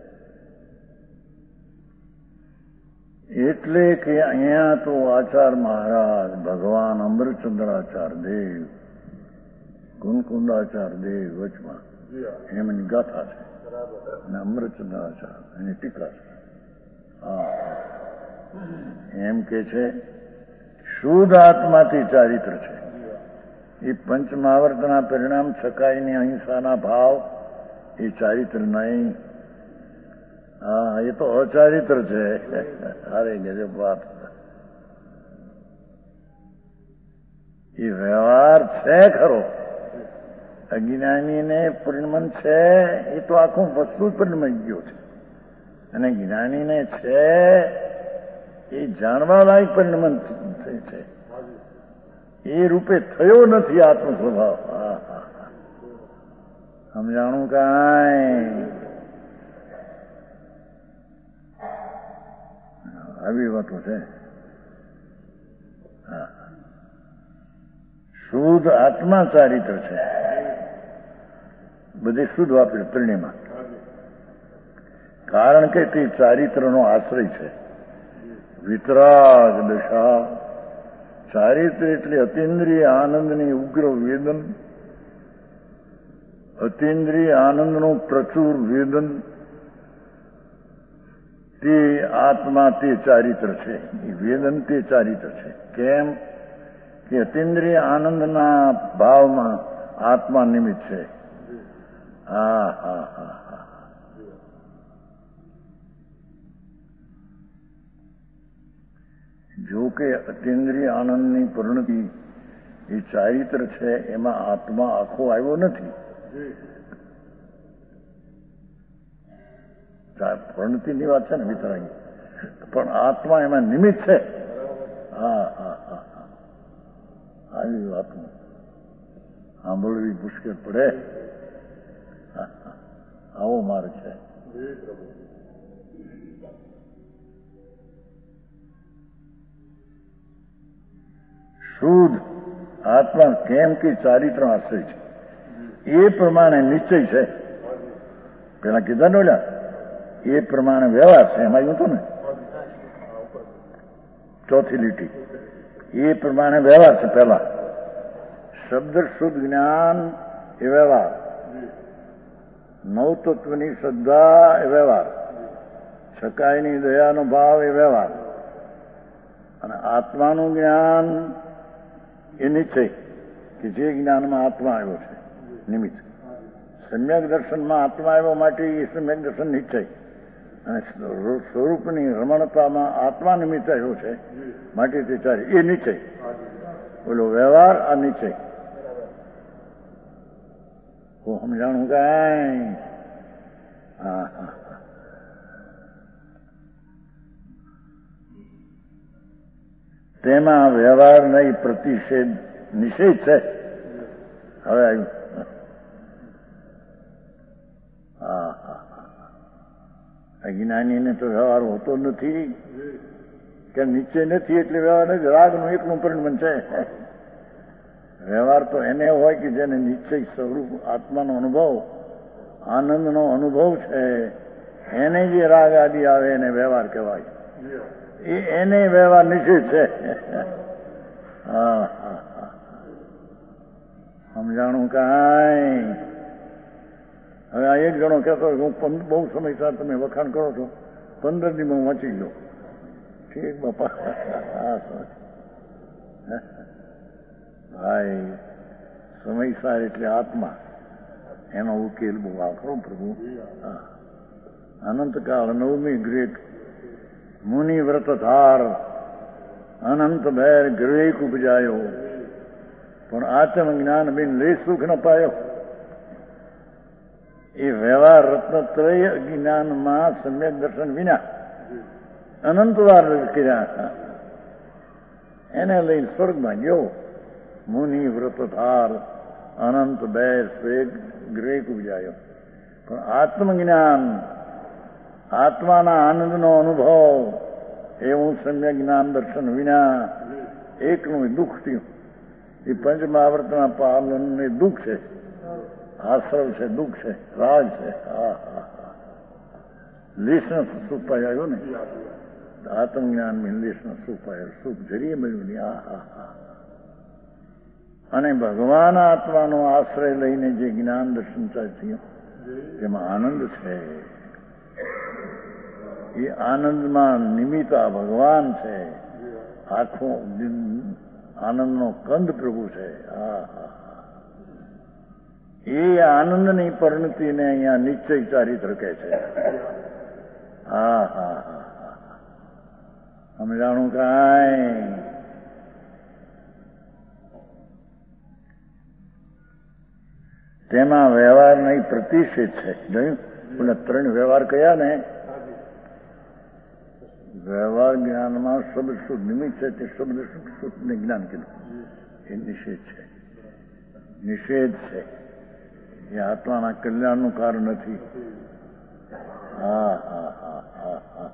એટલે કે અહીંયા તો આચાર મહારાજ ભગવાન અમરચંદ્રાચાર દેવ, કુનકુંડાચાર દેવ વચમાં એમની ગાથા છે અને અમરચંદ્રાચાર એની ટીકા છે. હા એમ કે છે શુદ્ધ આત્માથી ચારિત્ર છે. એ પંચમહાવર્તના પરિણામ છકાઈની અહિંસાના ભાવ એ ચારિત્ર નહીં. હા એ તો અચારિત્ર છે. અરે ગજબ વાત. એ વ્યવહાર છે ખરો, અજ્ઞાનીને પરિણમન છે એ તો આખું વસ્તુ જ પરિણમી ગયો છે. અને જ્ઞાનીને છે એ જાણવા લાયક પરિણમન છે. એ રૂપે થયો નથી આત્મ સ્વભાવ. હા હા સમજાણું કાંઈ? આવી વાતો છે. હા શુદ્ધ આત્મા ચારિત્ર છે. બધી શુદ્ધ વાપરે પરિણીમાં, કારણ કે તે ચારિત્રનો આશ્રય છે. વિતરાગ દશા ચારિત્ર એટલે અતિન્દ્રિય આનંદની ઉગ્ર વેદન, અતિન્દ્રિય આનંદનું પ્રચુર વેદન, તે આત્મા તે ચારિત્ર છે. એ વેદન તે ચારિત્ર છે. કેમ કે અતિન્દ્રિય આનંદના ભાવમાં આત્મા નિમિત્ત છે. હા હા હા હા જો કે અતિન્દ્રિય આનંદની પરિણતિ એ ચારિત્ર છે, એમાં આત્મા આખો આવ્યો નથી. પરિણતિની વાત છે ને વિતરાગી, પણ આત્મા એમાં નિમિત્ત છે. હા હા હા હા આવી વાત સાંભળવી મુશ્કેલ પડે. આવો માર્ગ છે. શુદ્ધ આત્મા કેમ કે ચારિત્ર આશ્રય છે એ પ્રમાણે નિશ્ચય છે. પેલા કીધા ને એ પ્રમાણે વ્યવહાર છે. એમાં આવ્યું હતું ને ચોથી લીટી, એ પ્રમાણે વ્યવહાર છે. પહેલા શબ્દ શુદ્ધ જ્ઞાન એ વ્યવહાર, નવ તત્વની શ્રદ્ધા એ વ્યવહાર, છકાઈની દયાનો ભાવ એ વ્યવહાર, અને આત્માનું જ્ઞાન એ નિશ્ચય કે જે જ્ઞાનમાં આત્મા આવ્યો છે નિમિત્ત. સમ્યક દર્શનમાં આત્મા આવ્યો માટે એ સમ્યક દર્શન નિશ્ચય, અને સ્વરૂપની રમણતામાં આત્મા નિમિત્ત આવ્યો છે માટે તે ચારે એ નિશ્ચય. બોલો વ્યવહાર આ નિશ્ચય. હું સમજાણું કાંઈ? હા હા તેમાં વ્યવહાર નહીં પ્રતિષેધ નિષેધ છે. હવે આવ્યું. હા હા અજ્ઞાનીને તો વ્યવહાર હોતો નથી કે નિશ્ચય નથી એટલે વ્યવહાર નથી. રાગનું એકનું પરિણમન છે. વ્યવહાર તો એને હોય કે જેને નિશ્ચય સ્વરૂપ આત્માનો અનુભવ, આનંદનો અનુભવ છે, એને જે રાગ આદિ આવે એને વ્યવહાર કહેવાય. એ એને વ્યવહાર નિશ્ચિત છે. હા હા હા સમજાણું કાંઈ. હવે આ એક જણો કહેતો હું બહુ સમય સાર તમે વખાણ કરો છો, પંદર દી હું વાંચી ગયો. ઠીક બાપા. ભાઈ સમયસાર એટલે આત્મા, એનો ઉકેલ બહુ આખરો પ્રભુ. હા અનંતકાળ નવમી ગ્રેક મુનિ વ્રત ધાર અનંત ભેર ગ્રેક ઉપજાયો, પણ આત્મ જ્ઞાન બિન લે સુખ ન પાયો. એ વ્યવહાર રત્નત્રય જ્ઞાનમાં સમ્યક દર્શન વિના અનંત વાર કર્યા, એને લઈને સ્વર્ગમાં ગયો. મુનિ વ્રત ધાર અનંત બેર સ્વેગ ગ્રેક ઉપજાયો, પણ આત્મજ્ઞાન, આત્માના આનંદનો અનુભવ એવું સમ્યક જ્ઞાન દર્શન વિના એકનું દુઃખ થયું. એ પંચ મહાવ્રતના પાલન એ દુઃખ છે, આશ્રવ છે, દુઃખ છે, રાગ છે. હા હા હા લેશના સુખ પાયો ને, આત્મજ્ઞાન મેં લેશના સુખ પાયો, સુખ જરીએ મળ્યું નહીં. હા હા હા અને ભગવાન આત્માનો આશ્રય લઈને જે જ્ઞાન દર્શન થયું તેમાં આનંદ છે. એ આનંદમાં નિમિત્ત આ ભગવાન છે. આખો આનંદનો કંદ પ્રભુ છે. હા હા એ આનંદની પરિણતિને અહીંયા નિશ્ચય ચારિત્ર કહે છે. હા હા હા સમજાણું કાંઈ. તેમાં વ્યવહાર નહીં પ્રતિષેધ છે. જોયું પેલા ત્રણ વ્યવહાર કયા ને, વ્યવહાર જ્ઞાનમાં શબ્દ શુદ્ધ નિમિત્ત છે, તે શબ્દ શુદ્ધ ને જ્ઞાન કીધું. એ નિષેધ છે, નિષેધ છે. એ આત્માના કલ્યાણનું કારણ નથી. હા હા હા હા હા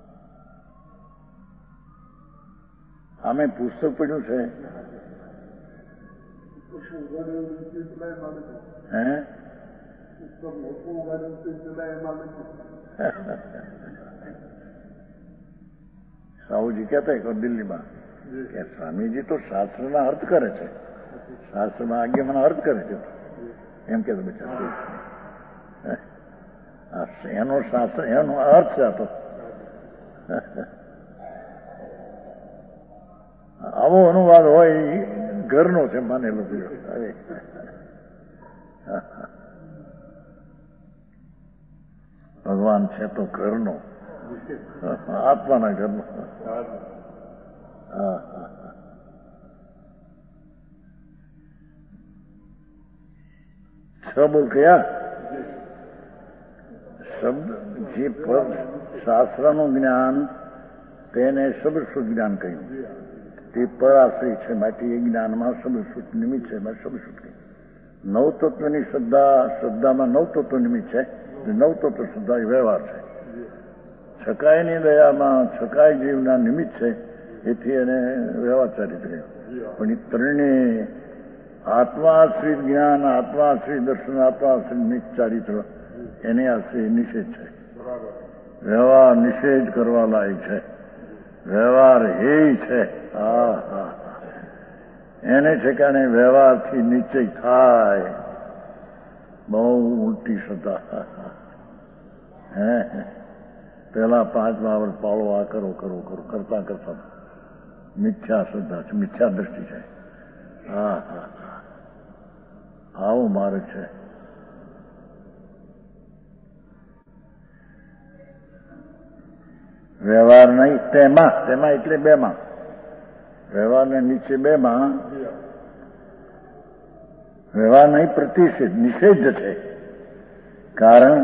આમે પુસ્તક પડ્યું છે. હે સાહુજી કહેતા એક દિલ્હીમાં કે સ્વામીજી તો શાસ્ત્રના અર્થ કરે છે, શાસ્ત્રમાં આજ્ઞામાં અર્થ કરે છે એમ કે બચાર એનો શાસ્ત્ર એનો અર્થ છે. તો આવો અનુવાદ હોય ઘરનો છે માનેલો. અરે ભગવાન છે તો ઘરનો, આત્માના ઘરનો. હા હા શબ્દ કયા શબ્દ જે પદ શાસ્ત્રનું જ્ઞાન તેને શબ્દ શુદ્ધ જ્ઞાન કહ્યું. તે પરાશ્રય છે, માટે એ જ્ઞાનમાં શબ્દ શુદ્ધ નિમિત્ત છે. શબ્દ શુદ્ધ કહ્યું. નવ તત્વની શ્રદ્ધા, શ્રદ્ધામાં નવ તત્વ નિમિત્ત છે. નવ તત્વ શ્રદ્ધા એ વ્યવહાર છે. છકાયની દયામાં છકાય જીવના નિમિત્ત છે, એથી એને વ્યવહાર ચારિત્ર. પણ એ ત્રણે આત્માશ્રિત જ્ઞાન, આત્માશ્રિત દર્શન, આત્માશ્રિત ચારિત્ર એને આશ્રય નિષેધ છે. વ્યવહાર નિષેધ કરવા લાયક છે. વ્યવહાર હે છે. હા હા એને ઠેકાણે વ્યવહારથી નિશ્ચય થાય. બહુ ઉલટી શ્રદ્ધા. હે પેલા પાંચ મહાવ્રત પાળો, આ કરો કરો કરો કરતા કરતા મિથ્યા શ્રદ્ધા છે, મિથ્યા દ્રષ્ટિ છે. હા હા આવો માર્ગ છે. વ્યવહાર નહીં તેમાં, તેમાં એટલે બેમાં, વ્યવહારને નીચે બેમાં વ્યવહાર નહીં પ્રતિષેધ, નિષેધ છે. કારણ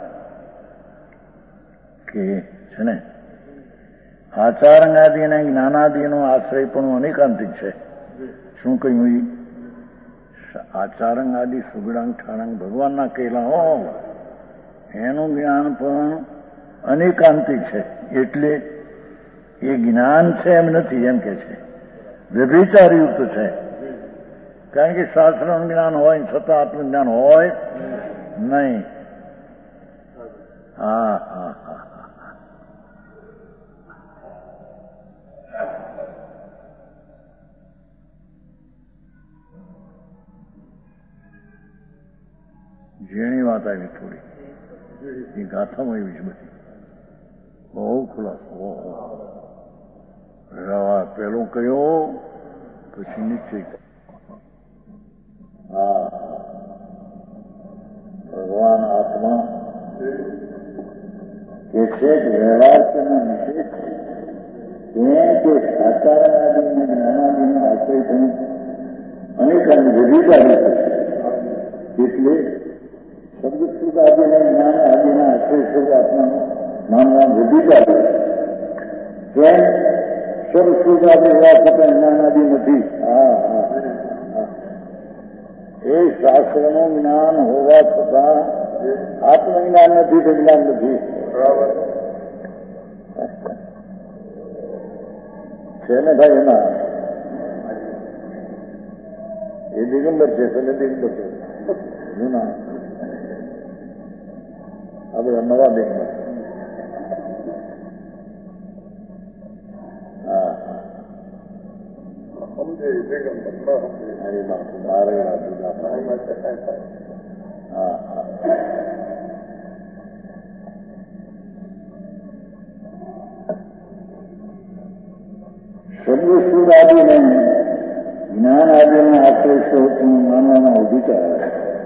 કે છે ને આચારંગાદિ અને જ્ઞાનાદિનો આશ્રય પણ અનેકાંતિક છે. શું કહ્યું? આચારંગ આદિ સુગડાંગ ઠાણાંગ ભગવાનના કહેલા હો, એનું જ્ઞાન પણ અનેકાંતિક છે. એટલે એ જ્ઞાન છે એમ નથી, એમ કે છે વ્યભિચારયુક્ત છે. કારણ કે શાસ્ત્રનું જ્ઞાન હોય છતાં આત્મજ્ઞાન હોય નહીં. હા હા હા ઝીણી વાત આવી થોડી, એ ગાથામાં એવી જ બધી બહુ ખુલાસો. પેલો કયો પછી નિશ્ચય. હા ભગવાન આત્મા કે છે વ્યવહારના નિષેધ છે કે સાચારાદિને જ્ઞાનાદિના આશ્રય થઈને અનેકાની વિવિધતા એટલે શબ્દ સુખ આદિને જ્ઞાન આદિના આશ્રય સ્વરૂપ આત્માનું માનવા વિવિધતા કેમ શબ્દ સુખ આદિ હોવા છતાં જ્ઞાન આદિ નથી. હા હા એ શાસ્ત્રનું જ્ઞાન હોવા છતાં આત્મજ્ઞાન નથી તો જ્ઞાન નથી. બરાબર છે ને ભાઈ? એના એ દિગંબર છે, તને દિગંબર છે જૂના, આ બધા નવા દિગંબર. હા સમજે દિગંબર મારી વાત મારે જુદા હા હા શબ્દ સુખ આદિને જ્ઞાન આદિના આશ્રય સ્વરૂપનું માનવામાં અધિકાર આવે.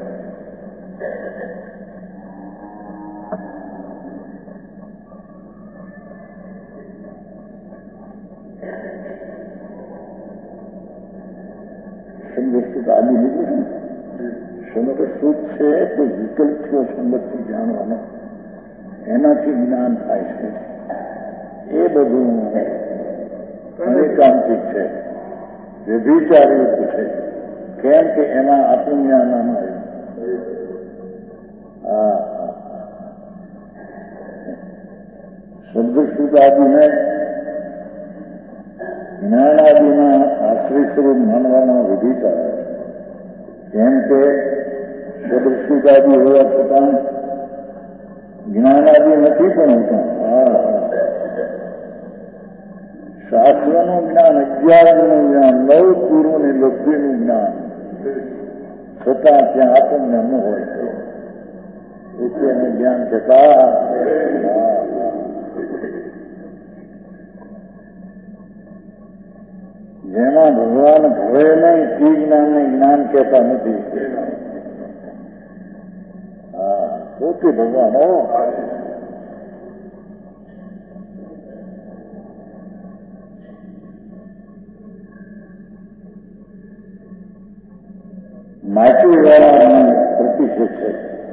શબ્દ સુખ આદિ લીધું છે. શબ્દ સુખ છે તો વિકલ્પ થયો સંગતથી જાણવાનો, એનાથી જ્ઞાન થાય છે. એ બધું અનેકાંતિક છે, વ્યભિચારયુક્ત છે. કેમ કે એના આત્મજ્ઞાન આવ્યું. હા શબ્દ સુખ આદિને જ્ઞાન આદિના આશ્રય સ્વરૂપ માનવાનો વિધિચાર આવે. કેમ કે શબ્દ સુખ આદિ હોવા છતાં જ્ઞાન આદિ નથી પણ હોતા. હા શાસ્ત્રનું જ્ઞાન, અગિયારનું જ્ઞાન, નવ પૂર્વની લબ્ધિનું જ્ઞાન છતાં ત્યાં આત્મજ્ઞાન ન હોય એટલે એને જ્ઞાન કહેતા. જેમાં ભગવાન ભવે નહીં તે જ્ઞાનને જ્ઞાન કહેતા નથી. હા પોતે ભગવાન હો. માટી વાળા પ્રતિષેધ છે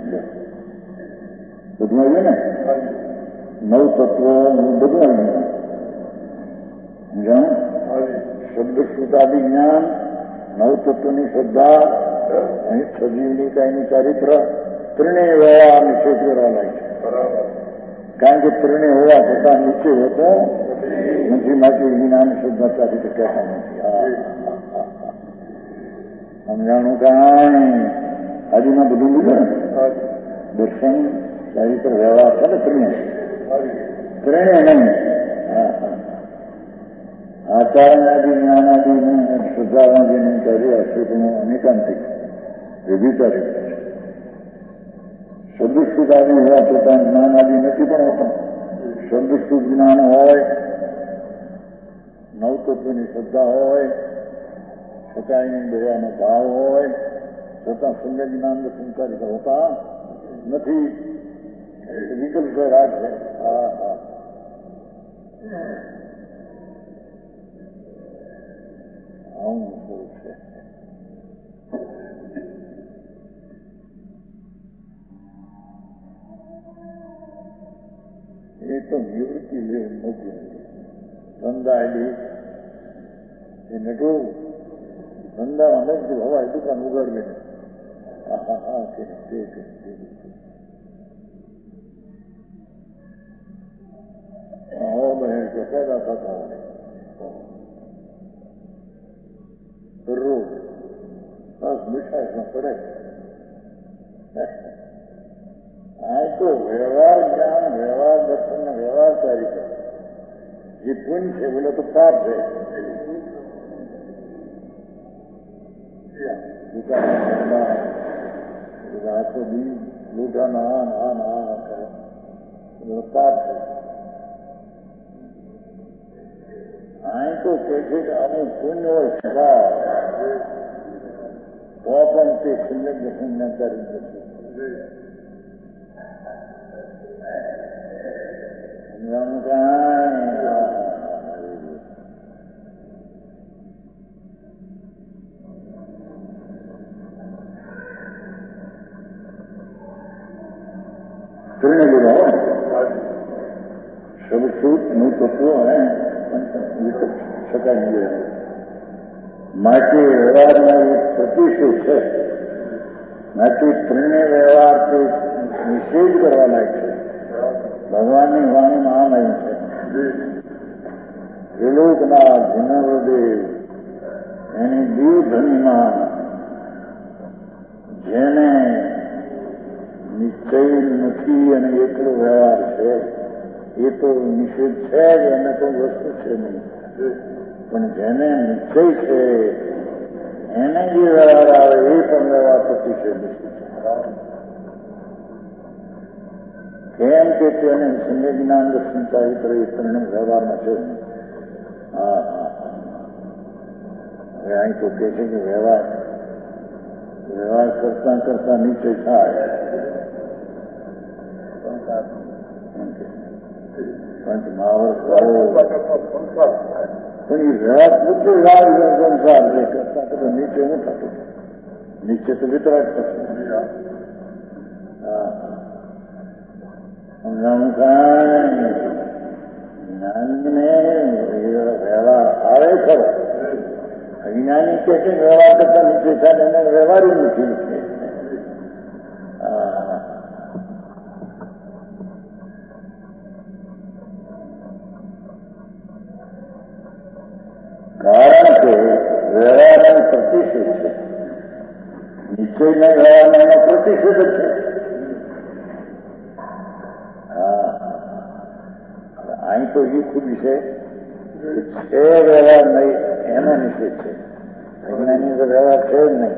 બધું આવ્યું ને, નવ તત્વો બધું આવ્યું. જાણ શબ્દ સુતાદિ જ્ઞાન, નવ તત્વની શ્રદ્ધા, અહીં સજીવની કાયનું ચારિત્ર, ત્રણેય હોવા નિશ્ચય કરવા લાગે છે. કારણ કે ત્રણેય હોવા છતાં નિશ્ચય હોતો નથી. માટે જ્ઞાન શ્રદ્ધા ચારિત્ર કહેતા નથી. સમજાણું કાંઈ આદિમાં બધું લીધું ને, દર્શન ચારિત્ર વ્યવહાર છે ને ત્રણેય ત્રણેય નહીં. આચાર્ય આદિ જ્ઞાન આદિ શ્રદ્ધાવાદીનું કાર્ય અશ્રુતનું અનેકાંતિક વ્યભિચારિક છે. શબ્દસ્તુત આદિ હોવા છતાં જ્ઞાન આદિ નથી પણ હોતા. શબ્દસ્તુત જ્ઞાન હોય, નવતત્વની શ્રદ્ધા હોય, છતાં એની દયાનો ભાવ હોય, છતાં સંગત જ્ઞાન સંસ્કારિત હોતા નથી. વિકલ્પ રાગ છે. હા હા આવું સ્વરૂપ છે. એ તો નિવૃત્તિ લેવું નથી. ધંધાયેલી એ નટો ધંધામાં નથી હવાય દુકાન ઉગાડવી ને હા હા હા કે તે કે હો બહેન કે પેદા થતા દરરોજ બસ મીઠાઈમાં પડે. આ તો વ્યવહાર જ્ઞાન, વ્યવહાર દર્શન, વ્યવહાર ચારિત્ર જે પુણ્ય છે બોલે તો પાપ છે. આખો દી લોઢા ના ના ના કરે પાપ છે. અહીં તો કે છે કે અમુક પુણ્ય હોય ખરા તો પણ તે સમ્યક દર્શનના ચારિત્ર છે. ત્રણે ગુણો સબસૂત નું તત્વ અને શકાય નહીં. માટે વ્યવહારના એક પ્રતિષેધ છે. માટે ત્રણે વ્યવહાર તે નિષેધ કરવાના છે. ભગવાનની વાણીમાં આમ એમ છે ત્રિલોકના જનહૃદય એની દીવધનીમાં જેને નિશ્ચય નથી અને એકલો વ્યવહાર છે એ તો નિષેધ છે જ, એને તો વસ્તુ છે નહીં. પણ જેને નિશ્ચય છે એને જે વ્યવહાર આવે એ પણ વ્યવહાર પ્રતિષેધ નિષેધ છે. કેમ કે તેને સમ્ય જ્ઞાન દર્શન ચારિત્ર એ ત્રણે વ્યવહારમાં છે. હા હા હવે અહીં તો કે છે કે વ્યવહાર વ્યવહાર કરતા કરતા નીચે થાય પંચ મહાવર પણ એ વ્યવહાર પૂરતો લાભ સંસાર છે. કરતા કરતા નીચે હું થતું નીચે તો વિતરાટ થશે. હા જ્ઞાનીને વ્યવહાર આવે ખરો. અજ્ઞાની કે છે વ્યવહાર કરતા નીચે થાય એને વ્યવહારી નથી. કારણ કે વ્યવહારના પ્રતિષેધ છે. નિશ્ચયના વ્યવહારના એનો પ્રતિષેધ જ છે. અહીં તો એ ખુબી છે છે વ્યવહાર નહીં એનો નિષેધ છે. અજ્ઞાની તો વ્યવહાર છે જ નહીં.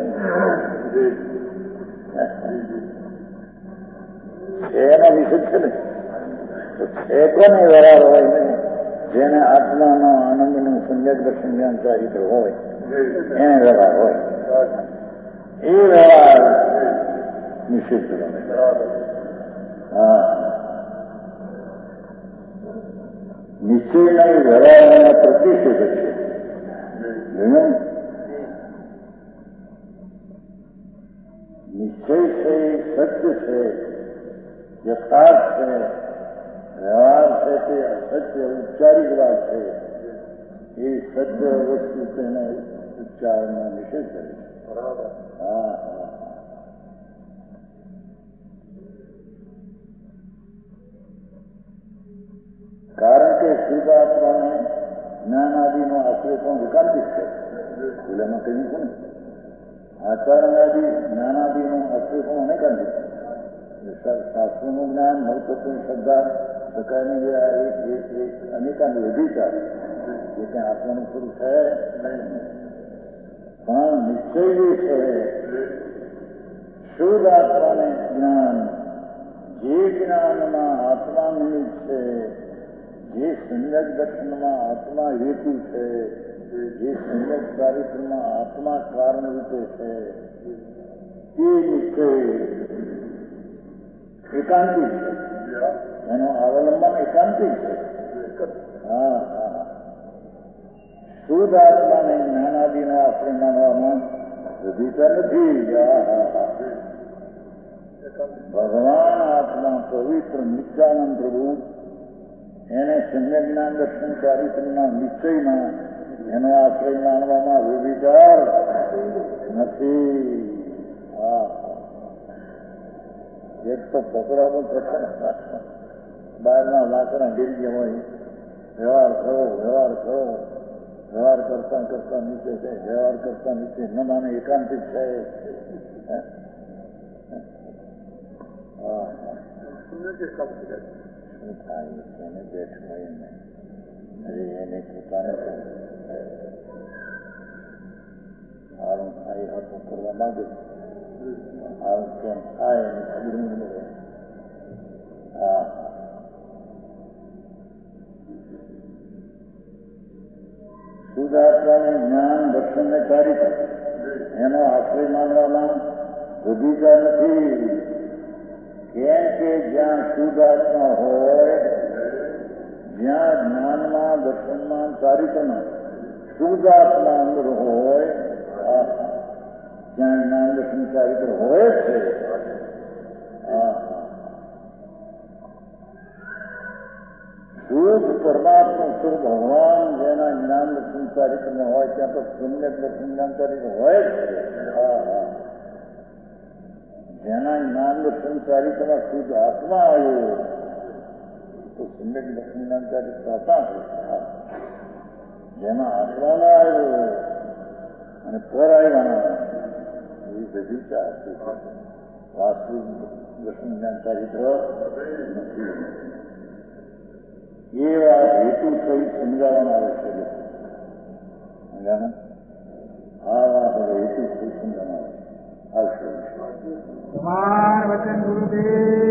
છે એનો નિષેધ છે ને. તો છે કોને વ્યવહાર હોય ને જેને આત્માનો આનંદનું સમ્યક દર્શન જ્ઞાન ચારિત્ર હોય એને વ્યવહાર હોય. એ વ્યવહાર નિષેધ કરે. હા નિશ્ચયના વ્યવહારના પ્રતિષેધ છે. નિશ્ચય છે સત્ય છે યથાર્થ છે. વ્યવહાર છે તે અસત્ય ઉપચારિક વાત છે. એ સત્ય વસ્તુ તેને ઉચ્ચારનો નિષેધ કરે છે. હા હા કારણ કે શુદ્ધાત્માને જ્ઞાન આદિનો આશ્રય પણ વિકાંતિક છે. પેલામાં કહ્યું છે ને આચરણ આદિ જ્ઞાનાદિનો આશ્રય પણ અનેકાંતિક છે. શાસ્ત્રોનું જ્ઞાન નવતત્વની શ્રદ્ધા પ્રકારની અનેકાંત અધિકાર એ ત્યાં આત્માનું સ્વરૂપ છે. પણ નિશ્ચય જે છે શુદ્ધ આત્માને જ્ઞાન જે જ્ઞાનમાં આત્મા નિમિત્ત છે, જે સમ્યક દર્શનમાં આત્મા હેતુ છે, જે સમ્યક ચારિત્રમાં આત્મા કારણ રૂપે છે તે નિશ્ચય એકાંતિક છે. એનો અવલંબન એકાંતિક છે. હા હા શુદ્ધ આત્માને જ્ઞાનાદિનો આશ્રય માનવામાં અધિકાર નથી. ભગવાન આત્મા પવિત્ર નિત્યાનંદ પ્રભુ એને સમ્યક જ્ઞાન દર્શન ચારિત્રના નિશ્ચયમાં એનો આશ્રય માનવામાં વિચાર નથી. હા એક તો પકડાવું પ્રસંગ બહારના લાકડા ગીરી ગયા હોય વ્યવહાર કરો વ્યવહાર કરો વ્યવહાર કરતા કરતા નીચે છે, વ્યવહાર કરતા નીચે ન માને એકાંતિક છે. શું થાય છે એને બેઠું એને અરે એને પોતાને સારું થાય હાથું કરવા માંગે સારું કેમ થાય એની ખબર નહીં મળે. હા શુદ્ધાત્માને જ્ઞાન દર્શન ને ચારિત્ર એનો આશ્રય માનવામાં વધીજા નથી. કેમ કે જ્યાં શુદ્ધાત્મા હોય, જ્યાં જ્ઞાનમાં દર્શનમાં ચારિત્રમાં શુદ્ધાત્મા અંદર હોય, ત્યાં જ્ઞાન દર્શન ચારિત્ર હોય છે. શુદ્ધ પરમાત્મા શુદ્ધ ભગવાન જેના જ્ઞાન દર્શન ચારિત્રમાં હોય ત્યાં તો સમ્યક દર્શન જ્ઞાન ચારિત્ર હોય જ છે. હા હા જેના જ્ઞાન દર્શન ચારિત્રમાં શુદ્ધ આત્મા આવ્યો તો સમ્યક દર્શન જ્ઞાન ચારિત્ર હતા છે. જેના આત્મામાં આવ્યો અને પર આવ્યા એ બધી ચાર વાસ્તવિક દર્શન જ્ઞાન ચારિત્ર નથી. એ વાત હેતુ સહિત સમજાવવામાં આવે છે. સમજાને આ વાત હવે હેતુ સહિત સમજાવવામાં આવે આવશે. તમાર વચન ગુરુદેવ